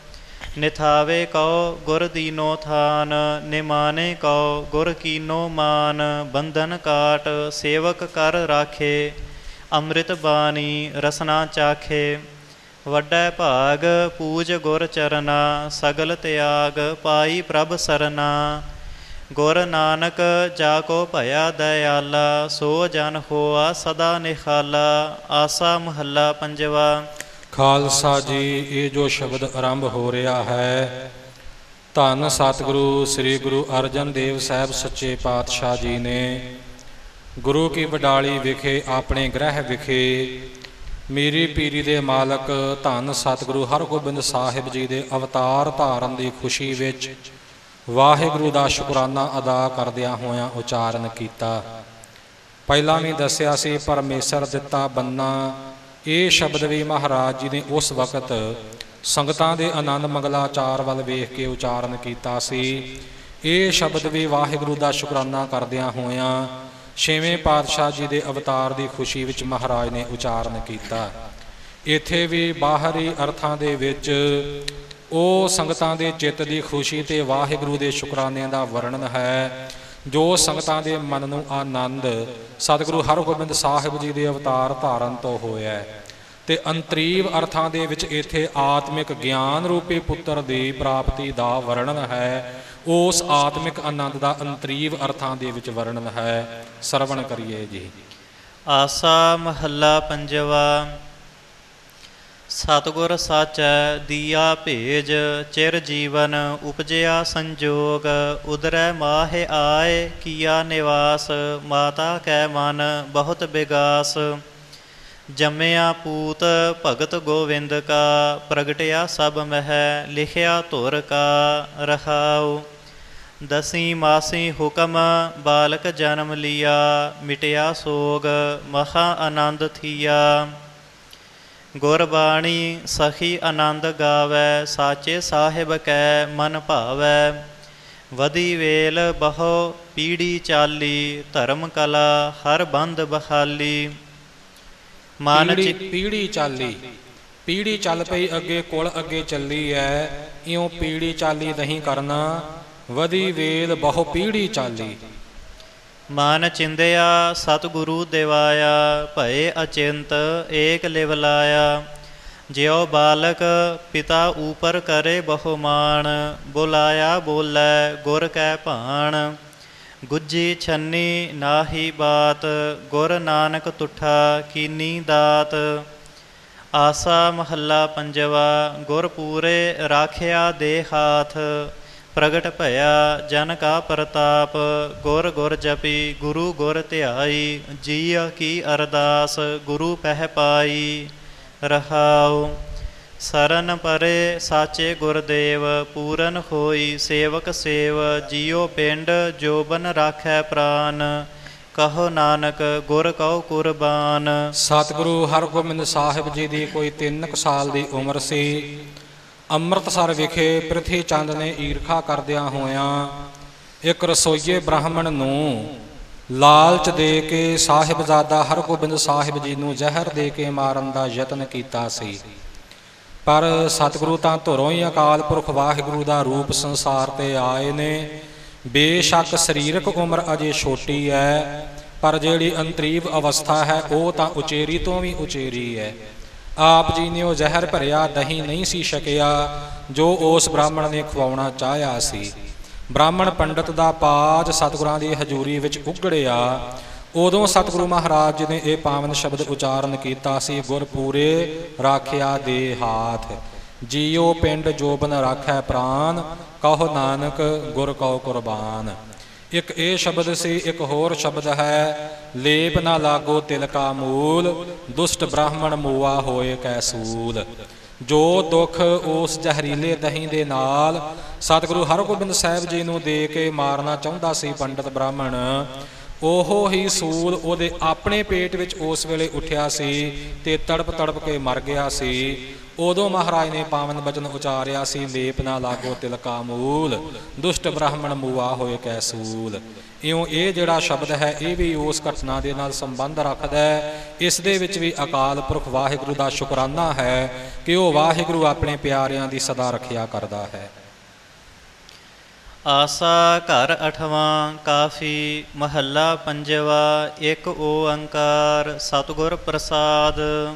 ਨਿਥਾਵੇ ਕਉ ਗੁਰ ਦੀਨੋ ਥਾਨ, ਨਿਮਾਨੇ ਕਉ ਗੁਰ ਕੀਨੋ ਮਾਨ। ਬੰਧਨ ਕਾਟ ਸੇਵਕ ਕਰ ਰਾਖੇ, ਅੰਮ੍ਰਿਤ ਬਾਣੀ ਰਸਨਾ ਚਾਖੇ। ਵੱਡਾ ਭਾਗ ਪੂਜ ਗੁਰ ਚਰਨਾ, ਸਗਲ ਤਿਆਗ ਪਾਈ ਪ੍ਰਭ ਸਰਨਾ। ਗੁਰ ਨਾਨਕ ਜਾ ਕੋ ਭਇਆ ਦਇਆਲਾ, ਸੋ ਜਨ ਹੋਆ ਸਦਾ ਨਿਖਾਲਾ। ਆਸਾ ਮਹੱਲਾ ਪੰਜਵਾ। ਖਾਲਸਾ ਜੀ, ਇਹ ਜੋ ਸ਼ਬਦ ਆਰੰਭ ਹੋ ਰਿਹਾ ਹੈ, ਧੰਨ ਸਤਿਗੁਰੂ ਸ੍ਰੀ ਗੁਰੂ ਅਰਜਨ ਦੇਵ ਸਾਹਿਬ ਸੱਚੇ ਪਾਤਸ਼ਾਹ ਜੀ ਨੇ ਗੁਰੂ ਕੀ ਵਡਾਲੀ ਵਿਖੇ ਆਪਣੇ ਗ੍ਰਹਿ ਵਿਖੇ ਮੀਰੀ ਪੀਰੀ ਦੇ ਮਾਲਕ ਧੰਨ ਸਤਿਗੁਰੂ ਹਰਗੋਬਿੰਦ ਸਾਹਿਬ ਜੀ ਦੇ ਅਵਤਾਰ ਧਾਰਨ ਦੀ ਖੁਸ਼ੀ ਵਿੱਚ ਵਾਹਿਗੁਰੂ ਦਾ ਸ਼ੁਕਰਾਨਾ ਅਦਾ ਕਰਦਿਆਂ ਹੋਇਆਂ ਉਚਾਰਨ ਕੀਤਾ। ਪਹਿਲਾਂ ਵੀ ਦੱਸਿਆ ਸੀ ਪਰਮੇਸ਼ਰ ਦਿੱਤਾ ਬੰਨਾ, ਇਹ ਸ਼ਬਦ ਵੀ ਮਹਾਰਾਜ ਜੀ ਨੇ ਉਸ ਵਕਤ ਸੰਗਤਾਂ ਦੇ ਆਨੰਦ ਮੰਗਲਾਚਾਰ ਵੱਲ ਵੇਖ ਕੇ ਉਚਾਰਨ ਕੀਤਾ ਸੀ। ਇਹ ਸ਼ਬਦ ਵੀ ਵਾਹਿਗੁਰੂ ਦਾ ਸ਼ੁਕਰਾਨਾ ਕਰਦਿਆਂ ਹੋਇਆਂ ਛੇਵੇਂ ਪਾਤਸ਼ਾਹ ਜੀ ਦੇ ਅਵਤਾਰ ਦੀ ਖੁਸ਼ੀ ਵਿੱਚ ਮਹਾਰਾਜ ਨੇ ਉਚਾਰਨ ਕੀਤਾ। ਇੱਥੇ ਵੀ ਬਾਹਰੀ ਅਰਥਾਂ ਦੇ ਵਿੱਚ ਉਹ ਸੰਗਤਾਂ ਦੇ ਚਿੱਤ ਦੀ ਖੁਸ਼ੀ ਤੇ ਵਾਹਿਗੁਰੂ ਦੇ ਸ਼ੁਕਰਾਨਿਆਂ ਦਾ ਵਰਣਨ ਹੈ, ਜੋ ਸੰਗਤਾਂ ਦੇ ਮਨ ਨੂੰ ਆਨੰਦ ਸਤਿਗੁਰੂ ਹਰਗੋਬਿੰਦ ਸਾਹਿਬ ਜੀ ਦੇ ਅਵਤਾਰ ਧਾਰਨ ਤੋਂ ਹੋਇਆ ਹੈ। ਤੇ ਅੰਤਰੀਵ ਅਰਥਾਂ ਦੇ ਵਿੱਚ ਇੱਥੇ ਆਤਮਿਕ ਗਿਆਨ ਰੂਪੀ ਪੁੱਤਰ ਦੀ ਪ੍ਰਾਪਤੀ ਦਾ ਵਰਣਨ ਹੈ। ਉਸ ਆਤਮਿਕ ਆਨੰਦ ਦਾ ਅੰਤਰੀਵ ਅਰਥਾਂ ਦੇ ਵਿੱਚ ਵਰਣਨ ਹੈ। ਸਰਵਣ ਕਰੀਏ ਜੀ। ਆਸਾ ਮਹੱਲਾ ਪੰਜਵਾ। ਸਤਿਗੁਰ ਸਾਚੈ ਦੀਆ ਭੇਜ, ਚਿਰ ਜੀਵਨ ਉਪਜਿਆ ਸੰਜੋਗ। ਉਦਰੈ ਮਾਹਿ ਆਏ ਕੀਆ ਨਿਵਾਸ, ਮਾਤਾ ਕੈ ਮਨ ਬਹੁਤ ਬਿਗਾਸ। ਜੰਮਿਆ ਪੂਤ ਭਗਤ ਗੋਵਿੰਦ ਕਾ, ਪ੍ਰਗਟਿਆ ਸਭ ਮਹਿ ਲਿਖਿਆ ਧੁਰ ਕਾ। ਰਹਾਉ ਦਸੀ ਮਾਸੀ ਹੁਕਮ ਬਾਲਕ ਜਨਮ ਲਿਆ, ਮਿਟਿਆ ਸੋਗ ਮਹਾ ਆਨੰਦ ਥੀਆ। ਗੁਰਬਾਣੀ ਸਖੀ ਆਨੰਦ ਗਾਵੈ, ਸਾਚੇ ਸਾਹਿਬ ਕੈ ਮਨ ਭਾਵੈ। ਵਧੀ ਵੇਲ ਬਹੁ ਪੀੜੀ ਚਾਲੀ, ਧਰਮ ਕਲਾ ਹਰ ਬੰਦ ਬਹਾਲੀ। ਮਨ ਪੀੜੀ ਚਾਲੀ, ਪੀੜੀ ਚੱਲ ਪਈ ਅੱਗੇ, ਕੁਲ ਅੱਗੇ ਚੱਲੀ ਐ। ਇਉਂ ਪੀੜੀ ਚਾਲੀ ਨਹੀਂ ਕਰਨਾ, ਵਧੀ ਵੇਲ ਬਹੁ ਪੀੜੀ ਚਾਲੀ। ਮਨ ਚਿੰਦਿਆ ਸਤਿਗੁਰੂ ਦਿਵਾਇਆ, ਭਏ ਅਚਿੰਤ ਏਕ ਲਿਵ ਲਾਇਆ। ਜਿਉ ਬਾਲਕ ਪਿਤਾ ਊਪਰ ਕਰੇ ਬਹੁਮਾਨ, ਬੁਲਾਇਆ ਬੋਲੇ ਗੁਰ ਕੈ ਭਾਣ। ਗੁੱਜੀ ਛੰਨੀ ਨਾਹੀ ਬਾਤ, ਗੁਰ ਨਾਨਕ ਤੁਠਾ ਕੀਨੀ ਦਾਤ। ਆਸਾ ਮਹੱਲਾ ਪੰਜਵਾ। ਗੁਰ ਪੂਰੇ ਰਾਖਿਆ ਦੇ ਹਾਥ, ਪ੍ਰਗਟ ਭਇਆ ਜਨ ਕਾ ਪ੍ਰਤਾਪ। ਗੁਰ ਗੁਰ ਜਪੀ ਗੁਰੂ ਗੁਰ ਧਿਆਈ, ਜੀਅ ਕੀ ਅਰਦਾਸ ਗੁਰੂ ਪਹਿ ਪਾਈ। ਰਹਾਉ ਸਰਨ ਪਰੇ ਸਾਚੇ ਗੁਰਦੇਵ, ਪੂਰਨ ਹੋਈ ਸੇਵਕ ਸੇਵ। ਜੀਉ ਪਿੰਡ ਜੋਬਨ ਰਾਖੈ ਪ੍ਰਾਨ, ਕਹੋ ਨਾਨਕ ਗੁਰ ਕਉ ਕੁਰਬਾਨ। ਸਤਿਗੁਰੂ ਹਰਗੋਬਿੰਦ ਸਾਹਿਬ ਜੀ ਦੀ ਕੋਈ ਤਿੰਨ ਕੁ ਸਾਲ ਦੀ ਉਮਰ ਸੀ। ਅੰਮ੍ਰਿਤਸਰ ਵਿਖੇ ਪ੍ਰਿਥੀ ਚੰਦ ਨੇ ਈਰਖਾ ਕਰਦਿਆਂ ਹੋਇਆਂ ਇੱਕ ਰਸੋਈਏ ਬ੍ਰਾਹਮਣ ਨੂੰ ਲਾਲਚ ਦੇ ਕੇ ਸਾਹਿਬਜ਼ਾਦਾ ਹਰਗੋਬਿੰਦ ਸਾਹਿਬ ਜੀ ਨੂੰ ਜ਼ਹਿਰ ਦੇ ਕੇ ਮਾਰਨ ਦਾ ਯਤਨ ਕੀਤਾ ਸੀ। ਪਰ ਸਤਿਗੁਰੂ ਤਾਂ ਧੁਰੋਂ ਹੀ ਅਕਾਲ ਪੁਰਖ ਵਾਹਿਗੁਰੂ ਦਾ ਰੂਪ ਸੰਸਾਰ ਤੇ ਆਏ ਨੇ। ਬੇਸ਼ੱਕ ਸਰੀਰਕ ਉਮਰ ਅਜੇ ਛੋਟੀ ਹੈ, ਪਰ ਜਿਹੜੀ ਅੰਤਰੀਵ ਅਵਸਥਾ ਹੈ ਉਹ ਤਾਂ ਉਚੇਰੀ ਤੋਂ ਵੀ ਉਚੇਰੀ ਹੈ। ਆਪ ਜੀ ਨੇ ਉਹ ਜ਼ਹਿਰ ਭਰਿਆ ਦਹੀਂ ਨਹੀਂ ਸੀ ਛਕਿਆ ਜੋ ਉਸ ਬ੍ਰਾਹਮਣ ਨੇ ਖਵਾਉਣਾ ਚਾਹਿਆ ਸੀ। ਬ੍ਰਾਹਮਣ ਪੰਡਤ ਦਾ ਪਾਜ ਸਤਿਗੁਰਾਂ ਦੀ ਹਜ਼ੂਰੀ ਵਿੱਚ ਉਗੜਿਆ। ਉਦੋਂ ਸਤਿਗੁਰੂ ਮਹਾਰਾਜ ਜੀ ਨੇ ਇਹ ਪਾਵਨ ਸ਼ਬਦ ਉਚਾਰਨ ਕੀਤਾ ਸੀ, ਗੁਰ ਪੂਰੇ ਰਾਖਿਆ ਦੇ ਹਾਥ, ਜੀਓ ਪਿੰਡ ਜੋਬਨ ਰਾਖੈ ਪ੍ਰਾਨ, ਕਹੋ ਨਾਨਕ ਗੁਰ ਕਉ ਕੁਰਬਾਨ। ਇੱਕ ਇਹ ਸ਼ਬਦ ਸੀ। ਇੱਕ ਹੋਰ ਸ਼ਬਦ ਹੈ, ਲੇਪ ਨਾ ਲਾਗੋ ਤਿਲਕਾ ਮੂਲ, ਦੁਸ਼ਟ ਬ੍ਰਾਹਮਣ ਮੂਆ ਹੋਏ ਕੈ ਸੂਲ। ਜੋ ਦੁੱਖ ਉਸ ਜ਼ਹਿਰੀਲੇ ਦਹੀਂ ਦੇ ਨਾਲ ਸਤਿਗੁਰੂ ਹਰਗੋਬਿੰਦ ਸਾਹਿਬ ਜੀ ਨੂੰ ਦੇ ਕੇ ਮਾਰਨਾ ਚਾਹੁੰਦਾ ਸੀ ਪੰਡਤ ਬ੍ਰਾਹਮਣ, ਉਹ ਹੀ ਸੂਲ ਉਹਦੇ ਆਪਣੇ ਪੇਟ ਵਿੱਚ ਉਸ ਵੇਲੇ ਉੱਠਿਆ ਸੀ ਤੇ ਤੜਪ ਤੜਪ ਕੇ ਮਰ ਗਿਆ ਸੀ। ਉਦੋਂ ਮਹਾਰਾਜ ਨੇ ਪਾਵਨ ਬਚਨ ਉਚਾਰਿਆ ਸੀ, ਲੇਪ ਨਾ ਲਾਗੋ ਤਿਲਕਾ ਮੂਲ, ਦੁਸ਼ਟ ਬ੍ਰਾਹਮਣ ਮੂਆ ਹੋਏ ਕੈ ਸੂਲ। ਇਉਂ ਇਹ ਜਿਹੜਾ ਸ਼ਬਦ ਹੈ ਇਹ ਵੀ ਉਸ ਘਟਨਾ ਦੇ ਨਾਲ ਸੰਬੰਧ ਰੱਖਦਾ ਹੈ। ਇਸ ਦੇ ਵਿੱਚ ਵੀ ਅਕਾਲ ਪੁਰਖ ਵਾਹਿਗੁਰੂ ਦਾ ਸ਼ੁਕਰਾਨਾ ਹੈ ਕਿ ਉਹ ਵਾਹਿਗੁਰੂ ਆਪਣੇ ਪਿਆਰਿਆਂ ਦੀ ਸਦਾ ਰੱਖਿਆ ਕਰਦਾ ਹੈ। ਆਸਾ ਘਰ ਅਠਵਾਂ ਕਾਫੀ, ਮਹੱਲਾ ਪੰਜਵਾ। ਇੱਕ ਓੰਕਾਰ ਸਤਿਗੁਰ ਪ੍ਰਸਾਦ।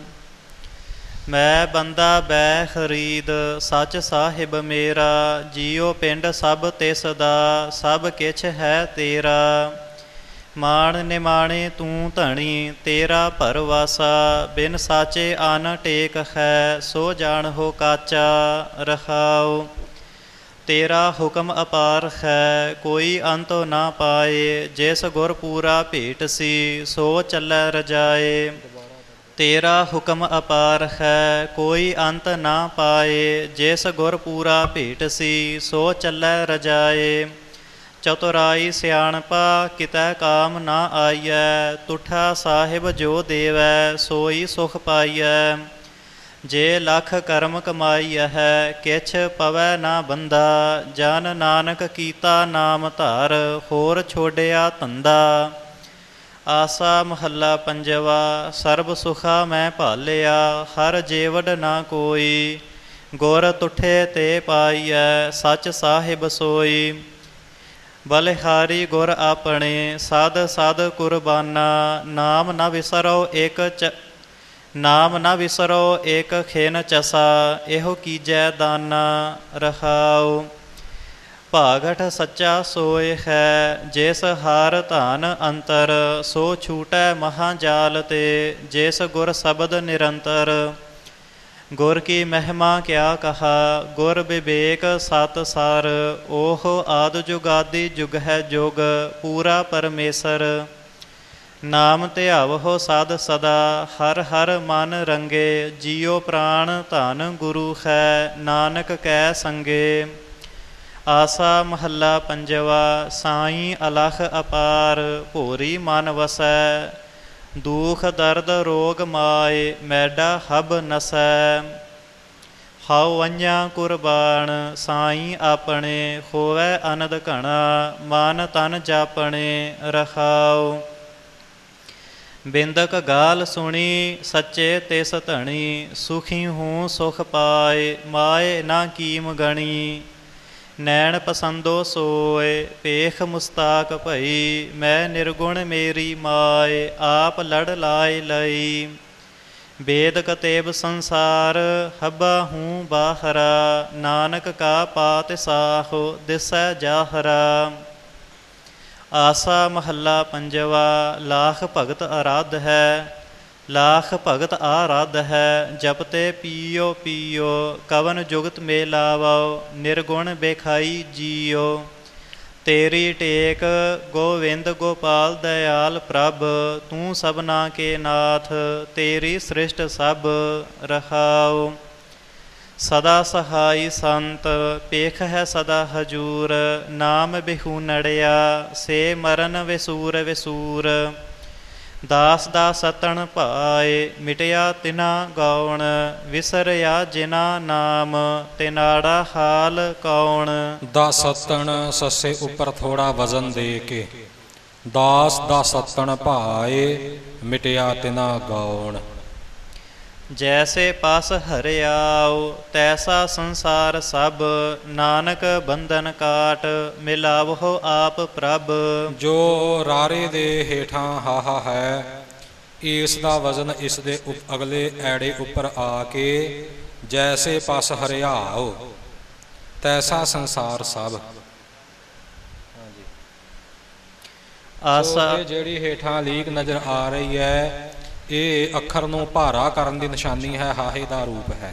ਮੈਂ ਬੰਦਾ ਬੈ ਖਰੀਦ, ਸੱਚ ਸਾਹਿਬ ਮੇਰਾ, ਜੀਓ ਪਿੰਡ ਸਭ ਤਿਸ ਦਾ, ਸਭ ਕਿਛ ਹੈ ਤੇਰਾ। ਮਾਣ ਨਿਮਾਣੇ ਤੂੰ ਧਣੀ, ਤੇਰਾ ਭਰਵਾਸਾ, ਬਿਨ ਸਾਚੇ ਆਨ ਟੇਕ ਹੈ, ਸੋ ਜਾਣ ਹੋ ਕਾਚਾ। ਰਖਾਓ ਤੇਰਾ ਹੁਕਮ ਅਪਾਰ ਹੈ, ਕੋਈ ਅੰਤ ਨਾ ਪਾਏ, ਜਿਸ ਗੁਰ ਪੂਰਾ ਭੇਟ ਸੀ, ਸੋ ਚੱਲੈ ਰਜਾਏ। ਤੇਰਾ ਹੁਕਮ ਅਪਾਰ ਹੈ, ਕੋਈ ਅੰਤ ਨਾ ਪਾਏ, ਜਿਸ ਗੁਰ ਪੂਰਾ ਭੇਟ ਸੀ, ਸੋ ਚੱਲੈ ਰਜਾਏ। ਚਤੁਰਾਈ ਸਿਆਣਪਾ ਕਿਤੈ ਕਾਮ ਨਾ ਆਈਐ, ਤੁਠਾ ਸਾਹਿਬ ਜੋ ਦੇਵੈ, ਸੋਈ ਸੁਖ ਪਾਈਐ। ਜੇ ਲੱਖ ਕਰਮ ਕਮਾਈ ਹੈ, ਕਿਛ ਪਵੈ ਨਾ ਬੰਦਾ, ਜਨ ਨਾਨਕ ਕੀਤਾ ਨਾਮ ਧਾਰ, ਹੋਰ ਛੋੜਿਆ ਧੰਦਾ। ਆਸਾ ਮਹੱਲਾ ਪੰਜਵਾ। ਸਰਬ ਸੁਖਾ ਮੈਂ ਭਾਲਿਆ, ਹਰ ਜੇਵੜ ਨਾ ਕੋਈ, ਗੁਰ ਤੁਠੇ ਤੇ ਪਾਈਐ, ਸੱਚ ਸਾਹਿਬ ਸੋਈ। ਬਲਿਹਾਰੀ ਗੁਰ ਆਪਣੇ, ਸਦ ਸਦ ਕੁਰਬਾਨਾ, ਨਾਮ ਨਾ ਵਿਸਰੋ ਇੱਕ ਚ ਨਾਮ ਨਾ ਵਿਸਰੋ ਏਕ ਖੇਨ ਚਸਾ, ਇਹੋ ਕੀਜੈ ਦਾਨਾ। ਰਖਾਓ ਭਾਗਠ ਸੱਚਾ ਸੋਏ ਹੈ, ਜਿਸ ਹਾਰ ਧਨ ਅੰਤਰ, ਸੋ ਛੂਟੈ ਮਹਾਜਾਲ ਤੇ, ਜਿਸ ਗੁਰ ਸ਼ਬਦ ਨਿਰੰਤਰ। ਗੁਰ ਕੀ ਮਹਿਮਾ ਕਿਆ ਕਹਾ, ਗੁਰ ਵਿਵੇਕ ਸਤ ਸਾਰ, ਉਹ ਆਦਿ ਜੁਗਾਦਿ ਜੁਗ ਹੈ ਜੁਗ, ਪੂਰਾ ਪਰਮੇਸ਼ਰ। ਨਾਮ ਧਿਆਵਹੁ ਸਦ ਸਦਾ, ਹਰ ਹਰ ਮਨ ਰੰਗੇ, ਜੀਓ ਪ੍ਰਾਣ ਧਨ ਗੁਰੂ ਹੈ, ਨਾਨਕ ਕੈ ਸੰਗੇ। ਆਸਾ ਮਹੱਲਾ ਪੰਜਵਾ। ਸਾਈਂ ਅਲਖ ਅਪਾਰ, ਭੋਰੀ ਮਨ ਵਸੈ, ਦੁਖ ਦਰਦ ਰੋਗ ਮਾਏ, ਮੈਡਾ ਹਬ ਨਸੈ। ਹਾਉ ਵੰਝਾਂ ਕੁਰਬਾਨ, ਸਾਈਂ ਆਪਣੇ, ਹੋਵੈ ਅਨੰਦ ਘਣਾ, ਮਨ ਤਨ ਜਾਪਣੇ। ਰਖਾਓ ਬਿੰਦਕ ਗਾਲ ਸੁਣੀ, ਸੱਚੇ ਤਿਸ ਧਣੀ, ਸੁਖੀ ਹੂੰ ਸੁਖ ਪਾਏ, ਮਾਏ ਨਾ ਕੀਮ ਗਣੀ। ਨੈਣ ਪਸੰਦੋ ਸੋਏ, ਪੇਖ ਮੁਸਤਾਕ ਭਈ, ਮੈਂ ਨਿਰਗੁਣ ਮੇਰੀ ਮਾਏ, ਆਪ ਲੜ ਲਾਇ ਲਈ। ਬੇਦ ਕਤੇਬ ਸੰਸਾਰ, ਹੱਬਾ ਹੂੰ ਬਾਹਰਾ, ਨਾਨਕ ਕਾ ਪਾਤ ਸਾਹੋ, ਦਿਸੈ ਜਾਹਰਾ। ਆਸਾ ਮਹੱਲਾ ਪੰਜਵਾ। ਲਾਖ ਭਗਤ ਅਰਾਧ ਹੈ, ਲਾਖ ਭਗਤ ਆਰਾਧ ਹੈ, ਜਪਤੇ ਪੀਓ ਪੀਓ, ਕਵਨ ਜੁਗਤ ਮੇ ਲਾਵੋ, ਨਿਰਗੁਣ ਬੇਖਾਈ ਜੀਓ। ਤੇਰੀ ਟੇਕ ਗੋਵਿੰਦ ਗੋਪਾਲ ਦਇਆਲ ਪ੍ਰਭ, ਤੂੰ ਸਭਨਾ ਕੇ ਨਾਥ, ਤੇਰੀ ਸ੍ਰਿਸ਼ਟ ਸਭ। ਰਖਾਓ ਸਦਾ ਸਹਾਈ ਸੰਤ, ਪੇਖ ਹੈ ਸਦਾ ਹਜੂਰ, ਨਾਮ ਬਿਹੂ ਨੜਿਆ, ਸੇ ਮਰਨ ਵਿਸੂਰ ਵਿਸੂਰ। ਦਾਸ ਦਾ ਸਤਣ ਭਾਏ, ਮਿਟਿਆ ਤਿਨਾ ਗਾਉਣ, ਵਿਸਰਿਆ ਜਿਨਾ ਨਾਮ, ਤਿਨਾੜਾ ਹਾਲ ਕੌਣ। ਦਾ ਸਤਣ ਸੱਸੇ ਉੱਪਰ ਥੋੜਾ ਵਜ਼ਨ ਦੇ ਕੇ, ਦਾਸ ਦਾ ਸਤਣ ਭਾਏ, ਮਿਟਿਆ ਤਿਨਾ ਗਾਉਣ। ਜੈਸੇ ਪਸ ਹਰਿਆਉ ਤੈਸਾ ਸੰਸਾਰ ਸਭ, ਨਾਨਕ ਬੰਧਨ ਕਾਟ ਮਿਲਾਵਹੁ ਆਪ ਪ੍ਰਭ। ਜੋ ਰਾਰੇ ਦੇ ਹੇਠਾਂ ਹਾਹਾ ਹੈ, ਇਸ ਦਾ ਵਜ਼ਨ ਇਸ ਦੇ ਉਪ ਅਗਲੇ ਐੜੇ ਉੱਪਰ ਆ ਕੇ ਜੈਸੇ ਪਸ ਹਰਿਆਉ ਤੈਸਾ ਸੰਸਾਰ ਸਭ। ਆਸਾ ਜਿਹੜੀ ਹੇਠਾਂ ਲੀਕ ਨਜ਼ਰ ਆ ਰਹੀ ਹੈ, ਇਹ ਅੱਖਰ ਨੂੰ ਭਾਰਾ ਕਰਨ ਦੀ ਨਿਸ਼ਾਨੀ ਹੈ, ਹਾਹੇ ਦਾ ਰੂਪ ਹੈ।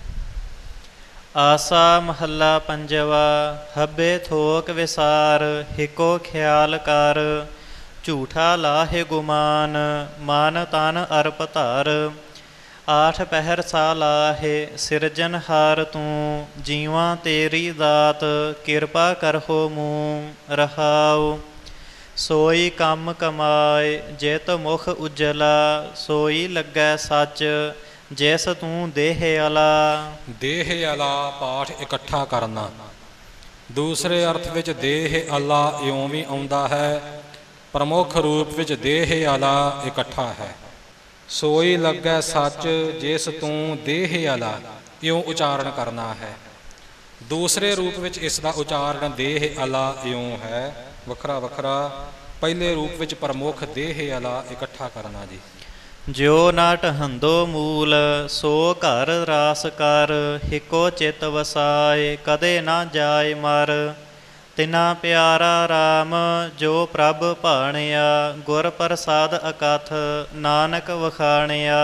ਆਸਾ ਮਹੱਲਾ ਪੰਜਵਾ। ਹੱਬੇ ਥੋਕ ਵਿਸਾਰ ਹਿਕੋ ਖਿਆਲ ਕਰ, ਝੂਠਾ ਲਾਹੇ ਗੁਮਾਨ ਮਨ ਤਨ ਅਰਪ ਧਰ। ਆਠ ਪਹਿਰ ਸਾ ਲਾਹੇ ਸਿਰਜਨਹਾਰ ਤੂੰ, ਜੀਵਾਂ ਤੇਰੀ ਦਾਤ ਕਿਰਪਾ ਕਰਹੁ ਮੂੰ। ਰਹਾਉ ਸੋਈ ਕੰਮ ਕਮਾਏ ਜਿਤ ਮੁਖ ਉਜਲਾ, ਸੋਈ ਲੱਗੈ ਸੱਚ ਜਿਸ ਤੂੰ ਦੇਹ ਅਲਾ। ਦੇਹ ਅਲਾ ਪਾਠ ਇਕੱਠਾ ਕਰਨਾ। ਦੂਸਰੇ ਅਰਥ ਵਿੱਚ ਦੇਹ ਅਲਾ ਇਉਂ ਵੀ ਆਉਂਦਾ ਹੈ, ਪ੍ਰਮੁੱਖ ਰੂਪ ਵਿੱਚ ਦੇਹ ਅਲਾ ਇਕੱਠਾ ਹੈ। ਸੋਈ ਲੱਗੈ ਸੱਚ ਜਿਸ ਤੂੰ ਦੇਹ ਅਲਾ ਇਉਂ ਉਚਾਰਨ ਕਰਨਾ ਹੈ। ਦੂਸਰੇ ਰੂਪ ਵਿੱਚ ਇਸ ਦਾ ਉਚਾਰਨ ਦੇਹ ਅਲਾ ਇਉਂ ਹੈ, ਵੱਖਰਾ ਵੱਖਰਾ। ਪਹਿਲੇ ਰੂਪ ਵਿੱਚ ਪ੍ਰਮੁੱਖ ਦੇਹ ਅਲਾ ਇਕੱਠਾ ਕਰਨਾ ਜੀ। ਜਿਉ ਨਾ ਢਹੰਦੋ ਮੂਲ ਸੋ ਘਰ ਰਾਸ ਕਰ, ਹਿਕੋ ਚਿਤ ਵਸਾਏ ਕਦੇ ਨਾ ਜਾਏ ਮਰ। ਤਿਨਾ ਪਿਆਰਾ ਰਾਮ ਜੋ ਪ੍ਰਭ ਭਾਣਿਆ, ਗੁਰ ਪ੍ਰਸਾਦ ਅਕਥ ਨਾਨਕ ਵਖਾਣਿਆ।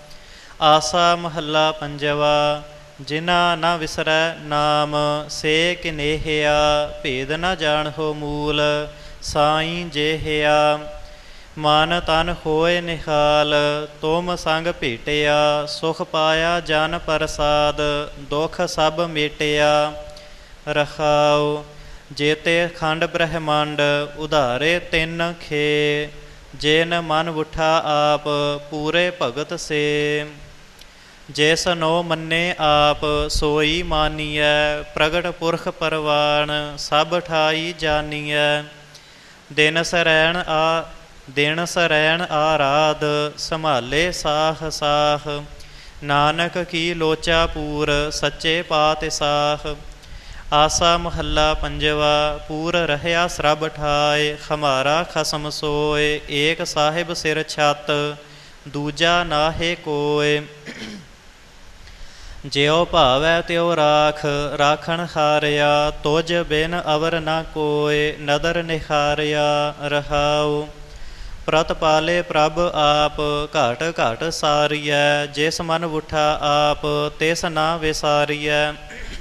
ਆਸਾ ਮਹੱਲਾ ਪੰਜਵਾ। ਜਿਨਾ ਨਾ ਵਿਸਰੈ ਨਾਮ ਸੇ ਕਿਨੇਹਿਆ, ਭੇਦ ਨਾ ਜਾਣਹੁ ਮੂਲ ਸਾਈਂ ਜੇਹਿਆ। ਮਨ ਤਨ ਹੋਏ ਨਿਹਾਲ ਤੁਮ ਸੰਗ ਭੇਟਿਆ, ਸੁਖ ਪਾਇਆ ਜਨ ਪ੍ਰਸਾਦ ਦੁਖ ਸਭ ਮੇਟਿਆ। ਰਖਾਉ ਜੇਤੇ ਖੰਡ ਬ੍ਰਹਮੰਡ ਉਧਾਰੇ ਤਿੰਨ ਖੇ, ਜਿਨ ਮਨ ਉਠਾ ਆਪ ਪੂਰੇ ਭਗਤ ਸੇ। ਜਿਸ ਨੋ ਮੰਨੇ ਆਪ ਸੋਈ ਮਾਨੀਐ, ਪ੍ਰਗਟ ਪੁਰਖ ਪਰਵਾਨ ਸਭ ਠਾਈ ਜਾਨੀਐ। ਦਿਨ ਸਰੈਣ ਆ ਦਿਨ ਸਰੈਣ ਆਰਾਧ, ਸੰਭਾਲੇ ਸਾਖ ਸਾਖ। ਨਾਨਕ ਕੀ ਲੋਚਾ ਪੂਰ ਸੱਚੇ ਪਾਤਿ ਸਾਖ। ਆਸਾ ਮਹੱਲਾ ਪੰਜਵਾ। ਪੂਰ ਰਹਿਆ ਸਰਬ ਠਾਏ, ਹਮਾਰਾ ਖਸਮ ਸੋਏ। ਏਕ ਸਾਹਿਬ ਸਿਰ ਛੱਤ ਦੂਜਾ ਨਾਹੇ ਕੋਏ। ਜਿਉ ਭਾਵੈ ਤਿਉ ਰਾਖ ਰਾਖਣ ਹਾਰਿਆ, ਤੁਝ ਬਿਨ ਅਵਰ ਨਾ ਕੋਏ ਨਦਰ ਨਿਹਾਰਿਆ। ਰਹਾਉ ਪ੍ਰਤਪਾਲੇ ਪ੍ਰਭ ਆਪ ਘਾਟ ਘਾਟ ਸਾਰੀਐ, ਜਿਸ ਮਨ ਉਠਾ ਆਪ ਤਿਸ ਨਾ ਵਿਸਾਰੀਐ।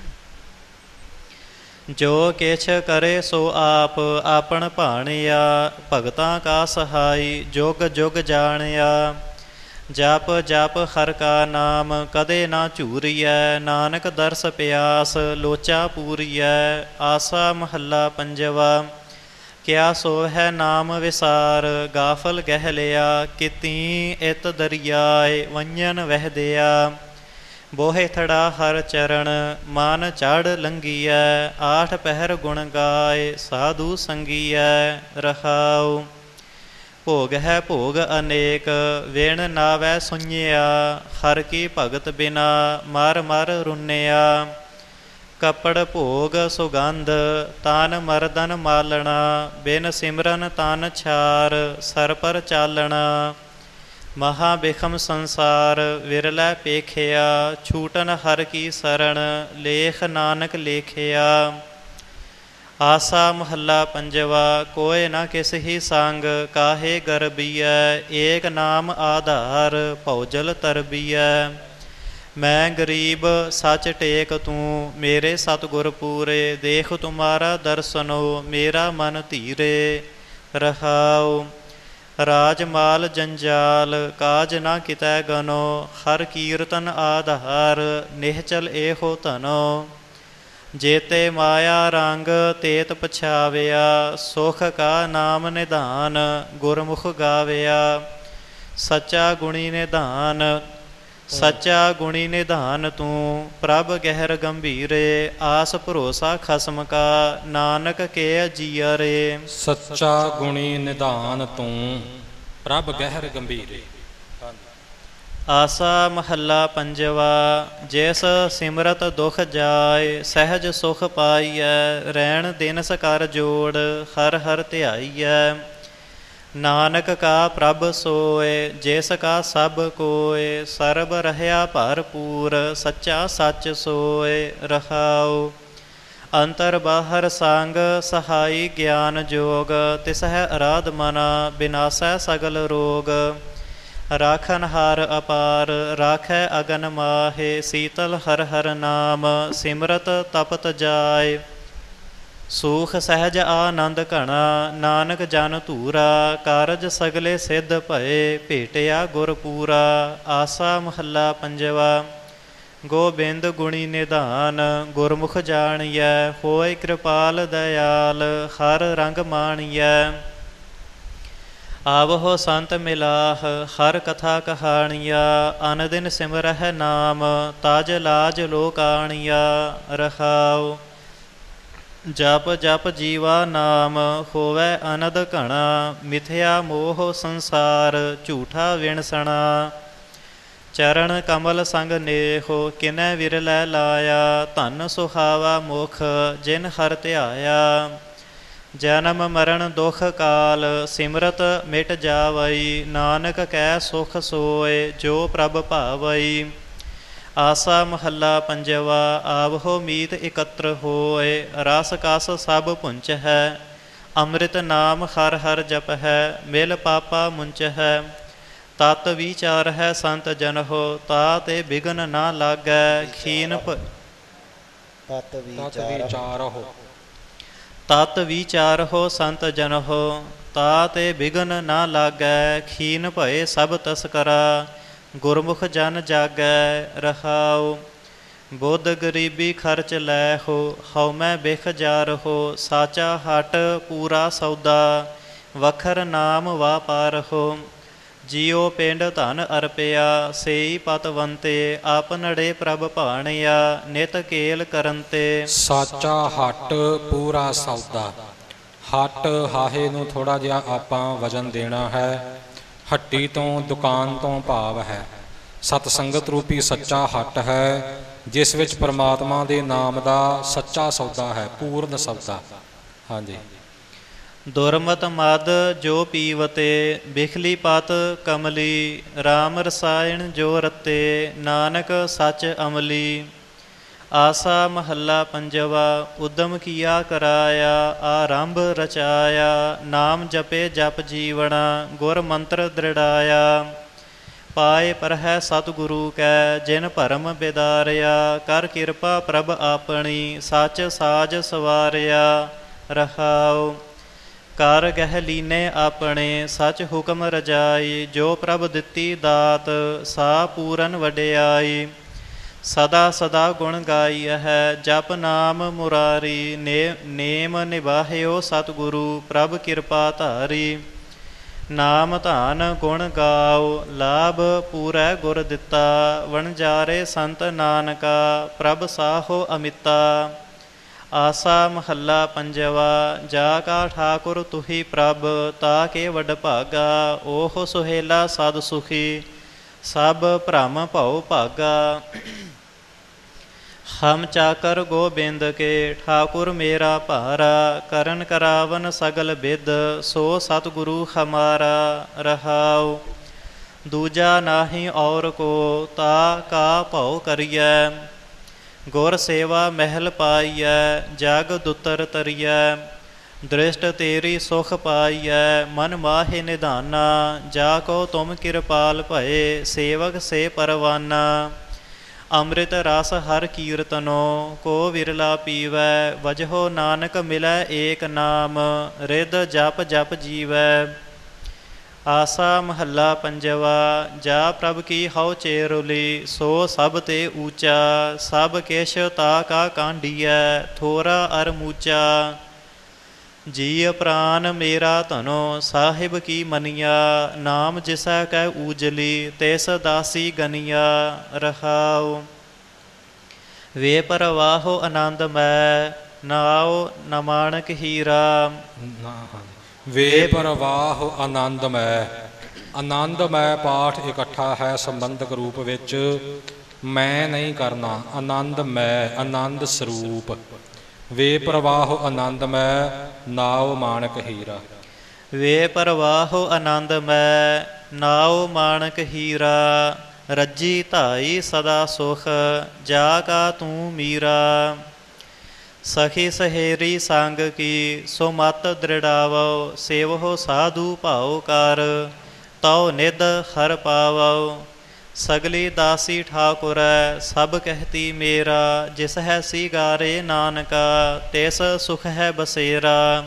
ਜੋ ਕਿਛ ਕਰੇ ਸੋ ਆਪ ਆਪਣ ਭਾਣਿਆ, ਭਗਤਾਂ ਕਾ ਸਹਾਈ ਜੁਗ ਜੁਗ ਜਾਣਿਆ। ਜਪ ਜਪ ਹਰ ਕਾ ਨਾਮ ਕਦੇ ਨਾ ਝੂਰੀਐ, ਨਾਨਕ ਦਰਸ ਪਿਆਸ ਲੋਚਾ ਪੂਰੀਐ। ਆਸਾ ਮਹੱਲਾ ਪੰਜਵਾ। ਕਿਆ ਸੋ ਹੈ ਨਾਮ ਵਿਸਾਰ ਗਾਫਲ ਗਹਿ ਲਿਆ, ਕਿਤੀ ਇਤ ਦਰਿਆਏ ਵੰਜਨ ਵਹਿਦਿਆ। ਬੋਹੇ ਥੜਾ ਹਰ ਚਰਨ ਮਨ ਚੜ ਲੰਗੀਐ, ਆਠ ਪਹਿਰ ਗੁਣ ਗਾਏ ਸਾਧੂ ਸੰਗੀਐ। ਰਹਾਉ ਭੋਗ ਹੈ ਭੋਗ ਅਨੇਕ ਵੇਣ ਨਾਵੈ ਸੁਣਿਆ, ਹਰ ਕੀ ਭਗਤ ਬਿਨਾ ਮਰ ਮਰ ਰੁੰਨਿਆ। ਕੱਪੜ ਭੋਗ ਸੁਗੰਧ ਤਨ ਮਰਦਨ ਮਾਲਣਾ, ਬਿਨ ਸਿਮਰਨ ਤਨ ਛਾਰ ਸਰ ਪਰ ਚਾਲਣਾ। ਮਹਾ ਬਿਖਮ ਸੰਸਾਰ ਵਿਰਲੇ ਪੇਖਿਆ, ਛੂਟਨ ਹਰ ਕੀ ਸਰਣ ਲੇਖ ਨਾਨਕ ਲੇਖਿਆ। ਆਸਾ ਮਹੱਲਾ ਪੰਜਵਾ। ਕੋਇ ਨਾ ਕਿਸ ਹੀ ਸੰਗ ਕਾਹੇ ਗਰਬੀਐ, ਏਕ ਨਾਮ ਆਧਾਰ ਭਉਜਲ ਤਰਬੀਐ। ਮੈਂ ਗਰੀਬ ਸੱਚ ਟੇਕ ਤੂੰ ਮੇਰੇ ਸਤਿਗੁਰ ਪੂਰੇ, ਦੇਖ ਤੁਮਾਰਾ ਦਰਸਨੋ ਮੇਰਾ ਮਨ ਧੀਰੇ। ਰਹਾਉ ਰਾਜ ਮਾਲ ਜੰਜਾਲ ਕਾਜ ਨਾ ਕਿਤੈ ਗਨੋ, ਹਰ ਕੀਰਤਨ ਆਧਾਰ ਨਿਹਚਲ ਇਹੋ ਧਨੋ। ਜੇਤੇ ਮਾਇਆ ਰੰਗ ਤੇਤ ਪਛਾਵਿਆ, ਸੁਖ ਕਾ ਨਾਮ ਨਿਧਾਨ ਗੁਰਮੁਖ ਗਾਵਿਆ। ਸੱਚਾ ਗੁਣੀ ਨਿਧਾਨ ਸੱਚਾ ਗੁਣੀ ਨਿਧਾਨ ਤੂੰ, ਪ੍ਰਭ ਗਹਿਰ ਗੰਭੀਰੇ। ਆਸ ਭਰੋਸਾ ਖਸਮ ਕਾ ਨਾਨਕ ਕੇ ਜੀਅਰੇ। ਸੱਚਾ ਗੁਣੀ ਨਿਧਾਨ ਤੂੰ, ਪ੍ਰਭ ਗਹਿਰ ਗੰਭੀਰੇ। ਆਸਾ ਮਹੱਲਾ ਪੰਜਵਾ। ਜਿਸ ਸਿਮਰਤ ਦੁਖ ਜਾਏ ਸਹਿਜ ਸੁਖ ਪਾਈਐ। ਰਹਿਣ ਦਿਨਸ ਕਰ ਜੋੜ ਹਰ ਹਰ ਧਿਆਈਐ। ਨਾਨਕ ਕਾ ਪ੍ਰਭ ਸੋਏ ਜਿਸ ਕਾ ਸਭ ਕੋਏ। ਸਰਬ ਰਹਿਆ ਭਰਪੂਰ ਸੱਚਾ ਸੱਚ ਸੋਏ। ਰਹਾਉ ਅੰਤਰ ਬਾਹਰ ਸੰਗ ਸਹਾਈ ਗਿਆਨ ਜੋਗ। ਤਿਸਹਿ ਅਰਾਧ ਮਨਾ ਬਿਨਾਸੈ ਸਗਲ ਰੋਗ। ਰਾਖਨ ਹਾਰ ਅਪਾਰ ਰਾਖੈ ਅਗਨ ਮਾਹੇ। ਸੀਤਲ ਹਰ ਹਰ ਨਾਮ ਸਿਮਰਤ ਤਪਤ ਜਾਏ। ਸੂਖ ਸਹਿਜ ਆਨੰਦ ਘਣਾ ਨਾਨਕ ਜਨ ਧੂਰਾ। ਕਾਰਜ ਸਗਲੇ ਸਿੱਧ ਭਏ ਭੇਟਿਆ ਗੁਰ ਪੂਰਾ। ਆਸਾ ਮਹੱਲਾ ਪੰਜਵਾ। ਗੋਬਿੰਦ ਗੁਣੀ ਨਿਧਾਨ ਗੁਰਮੁਖ ਜਾਣੀਐ। ਹੋਏ ਕਿਰਪਾਲ ਦਇਆਲ ਹਰ ਰੰਗ ਮਾਣੀਐ। ਆਵਹੋ ਸੰਤ ਮਿਲਾਹ ਹਰ ਕਥਾ ਕਹਾਣੀਆ। ਅਨ ਦਿਨ ਸਿਮਰਹਿ ਨਾਮ ਤਾਜ ਲਾਜ ਲੋਕਾਣੀਆ। ਰਹਾਉ ਜਪ ਜਪ ਜੀਵਾ ਨਾਮ ਹੋਵੈ ਅਨੰਦ ਘਣਾ। ਮਿਥਿਆ ਮੋਹ ਸੰਸਾਰ ਝੂਠਾ ਵਿਣਸਣਾ। ਚਰਨ ਕਮਲ ਸੰਗ ਨੇਹੋ ਕਿਨੈ ਵਿਰਲੈ ਲਾਇਆ। ਧਨ ਸੁਹਾਵਾ ਮੁਖ ਜਿਨ ਹਰ ਧਿਆਇਆ। ਜਨਮ ਮਰਨ ਦੁਖ ਕਾਲ ਸਿਮਰਤ ਮਿਟ ਜਾਵਈ। ਨਾਨਕ ਕੈ ਸੁਖ ਸੋਏ ਜੋ ਪ੍ਰਭ ਭਾਵਈ। ਆਸਾ ਮਹੱਲਾ ਪੰਜਵਾ। ਆਵਹੋ ਮੀਤ ਇਕੱਤਰ ਹੋਏ ਰਸ ਕਸ ਸਭ ਪੁੰਚ ਹੈ। ਅੰਮ੍ਰਿਤ ਨਾਮ ਹਰ ਹਰ ਜਪ ਹੈ। ਮਿਲ ਪਾਪਾ ਮੁੰਚ ਹੈ। ਤਤ ਵਿਚਾਰ ਹੈ ਸੰਤ ਜਨਹੁ ਤਾ ਤੇ ਬਿਗਨ ਨਾ ਲਾਗੈ। ਖੀਨ ਤਤ ਵਿਚਾਰਹੁ ਤਤ ਵਿਚਾਰਹੁ ਸੰਤ ਜਨਹੁ ਤਾ ਤੇ ਬਿਗਨ ਨਾ ਲਾਗੈ। ਖੀਨ ਭਏ ਸਭ ਤਸਕਰਾ ਗੁਰਮੁਖ ਜਨ ਜਾਗੈ। ਰਹਾਉ ਬੁੱਧ ਗਰੀਬੀ ਖਰਚ ਲੈ ਹੋ ਹਉਮੈ ਬਿਖ ਜਾਰਹੁ। ਸਾਚਾ ਹਟ ਪੂਰਾ ਸੌਦਾ ਵਖਰ ਨਾਮ ਵਾਪਾਰਹੁ। ਜੀਉ ਪਿੰਡ ਧਨ ਅਰਪਿਆ ਸੇਈ ਪਤਵੰਤੇ। ਆਪਨੜੇ ਪ੍ਰਭ ਭਾਣਿਆ ਨਿਤ ਕੇਲ ਕਰਨ ਤੇ। ਸਾਚਾ ਹੱਟ ਪੂਰਾ ਸੌਦਾ। ਹੱਟ ਹਾਹੇ ਨੂੰ ਥੋੜ੍ਹਾ ਜਿਹਾ ਆਪਾਂ ਵਜਨ ਦੇਣਾ ਹੈ। ਹੱਟੀ ਤੋਂ ਦੁਕਾਨ ਤੋਂ ਭਾਵ ਹੈ ਸਤ ਸੰਗਤ ਰੂਪੀ ਸੱਚਾ ਹੱਟ ਹੈ ਜਿਸ ਵਿੱਚ ਪਰਮਾਤਮਾ ਦੇ ਨਾਮ ਦਾ ਸੱਚਾ ਸੌਦਾ ਹੈ ਪੂਰਨ ਸੌਦਾ। ਹਾਂਜੀ। ਦੁਰਮਤ ਮਦ ਜੋ ਪੀਵਤੇ ਬਿਖਲੀ ਪਤ ਕਮਲੀ। ਰਾਮ ਰਸਾਇਣ ਜੋ ਰਤੇ ਨਾਨਕ ਸੱਚ ਅਮਲੀ। ਆਸਾ ਮਹੱਲਾ ਪੰਜਵਾ। ਉਦਮ ਕੀਆ ਕਰਾਇਆ ਆਰੰਭ ਰਚਾਇਆ। ਨਾਮ ਜਪੇ ਜਪ ਜੀਵਣਾ ਗੁਰ ਮੰਤਰ ਦ੍ਰਿੜਾਇਆ। ਪਾਏ ਪਰਹਿ ਸਤਿਗੁਰੂ ਕੈ ਜਿਨ ਭਰਮ ਬਿਦਾਰਿਆ। ਕਰ ਕਿਰਪਾ ਪ੍ਰਭ ਆਪਣੀ ਸੱਚ ਸਾਜ ਸਵਾਰਿਆ। ਰਹਾਉ ਕਰ ਗਹਿ ਲੀਨੇ ਆਪਣੇ ਸੱਚ ਹੁਕਮ ਰਜਾਈ। ਜੋ ਪ੍ਰਭ ਦਿੱਤੀ ਦਾਤ ਸਾ ਪੂਰਨ ਵਡਿਆਈ। ਸਦਾ ਸਦਾ ਗੁਣ ਗਾਈ ਹੈ ਜਪ ਨਾਮ ਮੁਰਾਰੀ। ਨੇ ਨੇਮ ਨਿਭਾਹਿਓ ਸਤਿਗੁਰੂ ਪ੍ਰਭ ਕਿਰਪਾ ਧਾਰੀ। ਨਾਮ ਧਾਨ ਗੁਣ ਗਾਓ ਲਾਭ ਪੂਰੈ ਗੁਰ ਦਿੱਤਾ। ਵਣਜਾਰੇ ਸੰਤ ਨਾਨਕਾ ਪ੍ਰਭ ਸਾਹੋ ਅਮਿਤਾ। ਆਸਾ ਮਹੱਲਾ ਪੰਜਵਾ। ਜਾ ਕਾ ਠਾਕੁਰ ਤੁਹੀ ਪ੍ਰਭ ਤਾ ਕੇ ਵਡ ਭਾਗਾ। ਓਹ ਸੁਹੇਲਾ ਸਦ ਸੁਖੀ ਸਭ ਭ੍ਰਮ ਭਉ ਭਾਗਾ। ਹਮ ਚਾਕਰ ਗੋਬਿੰਦ ਕੇ ਠਾਕੁਰ ਮੇਰਾ ਭਾਰਾ। ਕਰਨ ਕਰਾਵਨ ਸਗਲ ਬਿਦ ਸੋ ਸਤਿਗੁਰੂ ਹਮਾਰਾ। ਰਹਾਉ ਦੂਜਾ ਨਾਹੀ ਔਰ ਕੋ ਤਾ ਕਾ ਭਉ ਕਰੀਐ। ਗੁਰ ਸੇਵਾ ਮਹਿਲ ਪਾਈਐ ਜਗ ਦੁਤਰ ਤਰੀਐ। ਦ੍ਰਿਸ਼ਟ ਤੇਰੀ ਸੁਖ ਪਾਈਐ ਮਨ ਮਾਹੇ ਨਿਧਾਨਾ। ਜਾ ਕੋ ਤੁਮ ਕਿਰਪਾਲ ਭਏ ਸੇਵਕ ਸੇ ਪਰਵਾਨਾ। ਅੰਮ੍ਰਿਤ ਰਸ ਹਰ ਕੀਰਤਨੋ ਕੋ ਵਿਰਲਾ ਪੀਵੈ। ਵਜਹੋ ਨਾਨਕ ਮਿਲੈ ਏਕ ਨਾਮ ਰਿਦ ਜਪ ਜਪ ਜੀਵੈ। ਆਸਾ ਮਹੱਲਾ ਪੰਜਵਾ। ਜਾ ਪ੍ਰਭ ਕੀ ਹਉ ਚੇਰੁਲੀ ਸੋ ਸਭ ਤੇ ਊਚਾ। ਸਭ ਕਿਛ ਤਾ ਕਾ ਕਾਂਢੀਐ ਥੋਰਾ ਅਰ ਮੂਚਾ। ਜੀ ਪ੍ਰਾਨ ਮੇਰਾ ਧਨੋ ਸਾਹਿਬ ਕੀ ਮਨੀਆ। ਨਾਮ ਜਿਸੈ ਕੈ ਊਜਲੀ ਤਿਸ ਦਾਸੀ ਗਨੀਆ। ਰਹਾਉ ਵੇ ਪਰਵਾਹੋ ਆਨੰਦ ਮੈ ਨਾਉ ਨ ਮਾਣਕ ਹੀਰਾ। ਵੇ ਪਰਵਾਹ ਆਨੰਦਮੈ ਆਨੰਦਮੈ ਪਾਠ ਇਕੱਠਾ ਹੈ ਸੰਬੰਧਕ ਰੂਪ ਵਿੱਚ। ਮੈਂ ਨਹੀਂ ਕਰਨਾ, ਆਨੰਦਮੈ, ਆਨੰਦ ਸਰੂਪ। ਵੇ ਪ੍ਰਵਾਹੋ ਆਨੰਦਮੈ, ਨਾਉ ਮਾਣਕ ਹੀਰਾ। ਵੇ ਪ੍ਰਵਾਹੋ ਆਨੰਦਮੈ, ਨਾਉ ਮਾਣਕ ਹੀਰਾ। ਰੱਜੀ ਧਾਈ ਸਦਾ ਸੁਖ, ਜਾ ਕਾ ਤੂੰ ਮੀਰਾ। ਸਖੀ ਸਹੇਰੀ ਸੰਗ ਕੀ, ਸੋ ਮਤ ਦ੍ਰਿੜਾਵੋ। ਸੇਵਹੁ ਸਾਧੂ ਭਾਉ ਕਰ, ਤਉ ਨਿਧ ਹਰ ਪਾਵੋ। ਸਗਲੀ ਦਾਸੀ ਠਾਕੁਰੈ, ਸਭ ਕਹਿਤੀ ਮੇਰਾ। ਜਿਸ ਹੈ ਸੀਗਾਰੇ ਨਾਨਕਾ, ਤਿਸ ਸੁਖ ਹੈ ਬਸੇਰਾ।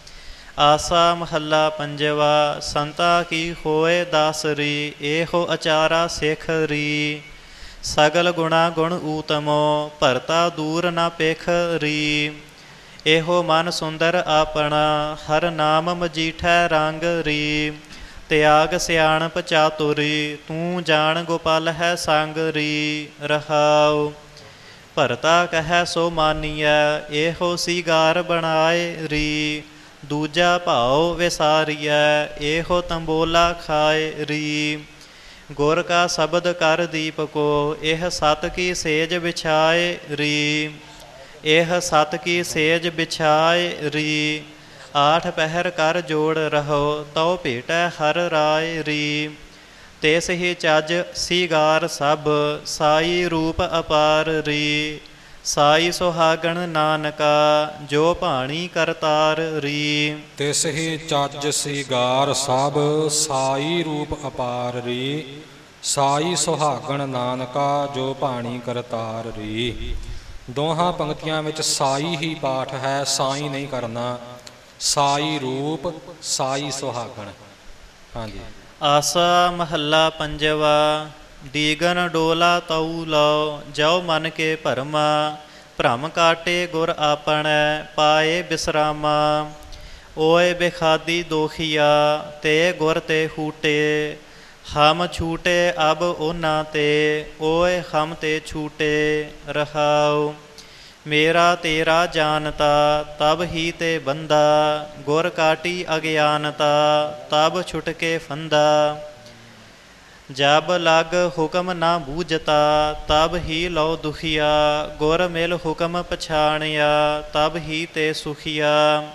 ਆਸਾ ਮਹੱਲਾ ਪੰਜਵਾ। ਸੰਤਾ ਕੀ ਹੋਏ ਦਾਸਰੀ, ਇਹੋ ਅਚਾਰਾ ਸਿਖ ਰੀ। ਸਗਲ ਗੁਣਾ ਗੁਣ ਊਤਮੋ, ਭਰਤਾ ਦੂਰ ਨਾ ਪਿਖ ਰੀ। ਇਹੋ ਮਨ ਸੁੰਦਰ ਆਪਣਾ, ਹਰ ਨਾਮ ਮਜੀਠੈ ਰੰਗ ਰੀ। ਤਿਆਗ ਸਿਆਣਪ ਚਾਤੁਰੀ, ਤੂੰ ਜਾਣ ਗੋਪਾਲ ਹੈ ਸੰਗ ਰੀ। ਰਹਾਉ ਭਰਤਾ ਕਹਿ ਸੋ ਮਾਨੀਐ, ਇਹੋ ਸੀਗਾਰ ਬਣਾਏ ਰੀ। ਦੂਜਾ ਭਾਉ ਵਿਸਾਰੀਐ, ਇਹੋ ਤੰਬੋਲਾ ਖਾਏ ਰੀ। ਗੁਰ ਕਾ ਸ਼ਬਦ ਕਰ ਦੀਪਕੋ, ਇਹ ਸਤ ਕੀ ਸੇਜ ਵਿਛਾਏ ਰੀ। ਇਹ ਸਤ ਕੀ ਸੇਜ ਵਿਛਾਏ ਰੀ। ਆਠ ਪਹਿਰ ਕਰ ਜੋੜ ਰਹੋ, ਤਉ ਭੇਟੈ ਹਰ ਰਾਏ ਰੀ। ਤਿਸ ਹੀ ਚੱਜ ਸੀਗਾਰ ਸਭ, ਸਾਈ ਰੂਪ ਅਪਾਰ ਰੀ। ਸਾਈ ਸੁਹਾਗਣ ਨਾਨਕਾ, ਜੋ ਭਾਣੀ ਕਰਤਾਰ ਰੀ। ਤਿਸ ਹੀ ਚੱਜ ਸੀਗਾਰ ਸਭ, ਸਾਈ ਰੂਪ ਅਪਾਰ ਰੀ। ਸਾਈ ਸੁਹਾਗਣ ਨਾਨਕਾ, ਜੋ ਭਾਣੀ ਕਰਤਾਰ ਰੀ। ਦੋਹਾਂ ਪੰਕਤੀਆਂ ਵਿੱਚ ਸਾਈ ਹੀ ਪਾਠ ਹੈ, ਸਾਈ ਨਹੀਂ ਕਰਨਾ। ਸਾਈ ਰੂਪ, ਸਾਈ ਸੁਹਾਗਣ। ਹਾਂਜੀ। ਆਸਾ ਮਹੱਲਾ ਪੰਜਵਾ। ਦੀਗਨ ਡੋਲਾ ਤਉ ਲਓ, ਜੋ ਮਨ ਕੇ ਭਰਮਾ। ਭ੍ਰਮ ਕਾਟੇ ਗੁਰ ਆਪਣੈ, ਪਾਏ ਬਿਸਰਾਮਾ। ਓਏ ਬੇਖਾਦੀ ਦੋਖੀਆ, ਤੇ ਗੁਰ ਤੇ ਹੂਟੇ। ਹਮ ਛੂਟੇ ਅਬ ਉਹਨਾਂ ਤੇ, ਓਏ ਹਮ ਤੇ ਛੂਟੇ। ਰਹਾਉ ਮੇਰਾ ਤੇਰਾ ਜਾਣਤਾ, ਤਬ ਹੀ ਤੇ ਬੰਦਾ। ਗੁਰ ਕਾਟੀ ਅਗਿਆਨਤਾ, ਤਬ ਛੁਟ ਕੇ ਫੰਦਾ। ਜਬ ਲਗ ਹੁਕਮ ਨਾ ਬੂਝਤਾ, ਤਬ ਹੀ ਲਉ ਦੁਖੀਆ। ਗੁਰ ਮਿਲ ਹੁਕਮ ਪਛਾਣਿਆ, ਤਬ ਹੀ ਤੇ ਸੁਖੀਆ।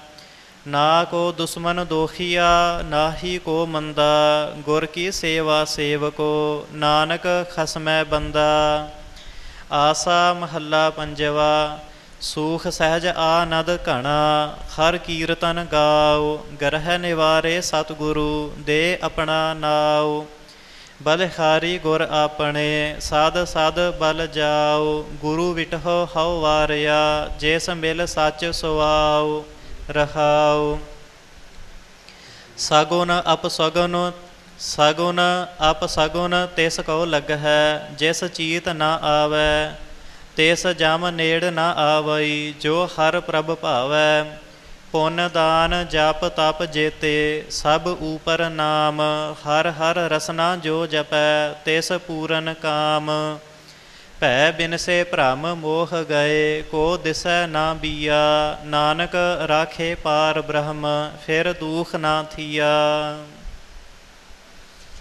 ਨਾ ਕੋ ਦੁਸ਼ਮਨ ਦੋਖੀਆ, ਨਾ ਹੀ ਕੋ ਮੰਦਾ। ਗੁਰ ਕੀ ਸੇਵਾ ਸੇਵਕੋ, ਨਾਨਕ ਖਸਮੈ ਬੰਦਾ। ਆਸਾ ਮਹੱਲਾ ਪੰਜਵਾ। ਸੂਖ ਸਹਿਜ ਆਨੰਦ ਘਣਾ, ਹਰ ਕੀਰਤਨ ਗਾਓ। ਗ੍ਰਹਿ ਨਿਵਾਰੇ ਸਤਿਗੁਰੂ, ਦੇ ਆਪਣਾ ਨਾਉ। ਬਲਿਹਾਰੀ ਗੁਰ ਆਪਣੇ, ਸਦ ਸਦ ਬਲ ਜਾਓ। ਗੁਰੂ ਵਿਟਹੁ ਹਉ ਵਾਰਿਆ, ਜਿਸ ਮਿਲ ਸੱਚ ਸੁਆਉ। ਰਹਾਉ ਸਗੁਨ ਅਪਸਗੁਨ, ਸਗੁਨ ਅਪਸਗੁਨ ਤਿਸ ਕਉ ਲੱਗਹਿ। ਜਿਸ ਚੀਤ ਨਾ ਆਵੈ, ਤਿਸ ਜਮ ਨੇੜ ਨਾ ਆਵਈ। ਜੋ ਹਰ ਪ੍ਰਭ ਭਾਵੈ, ਪੁੰਨ ਦਾਨ ਜਪ ਤਪ ਜੇਤੇ। ਸਭ ਊਪਰ ਨਾਮ, ਹਰ ਹਰ ਰਸਨਾ ਜੋ ਜਪੈ। ਤਿਸ ਪੂਰਨ ਕਾਮ, ਭੈ ਬਿਨਸੇ ਭ੍ਰਮ ਮੋਹ ਗਏ। ਕੋ ਦਿਸੈ ਨਾ ਬੀਆ, ਨਾਨਕ ਰਾਖੇ ਪਾਰ ਬ੍ਰਹਮ। ਫਿਰ ਦੂਖ ਨਾ ਥੀਆ।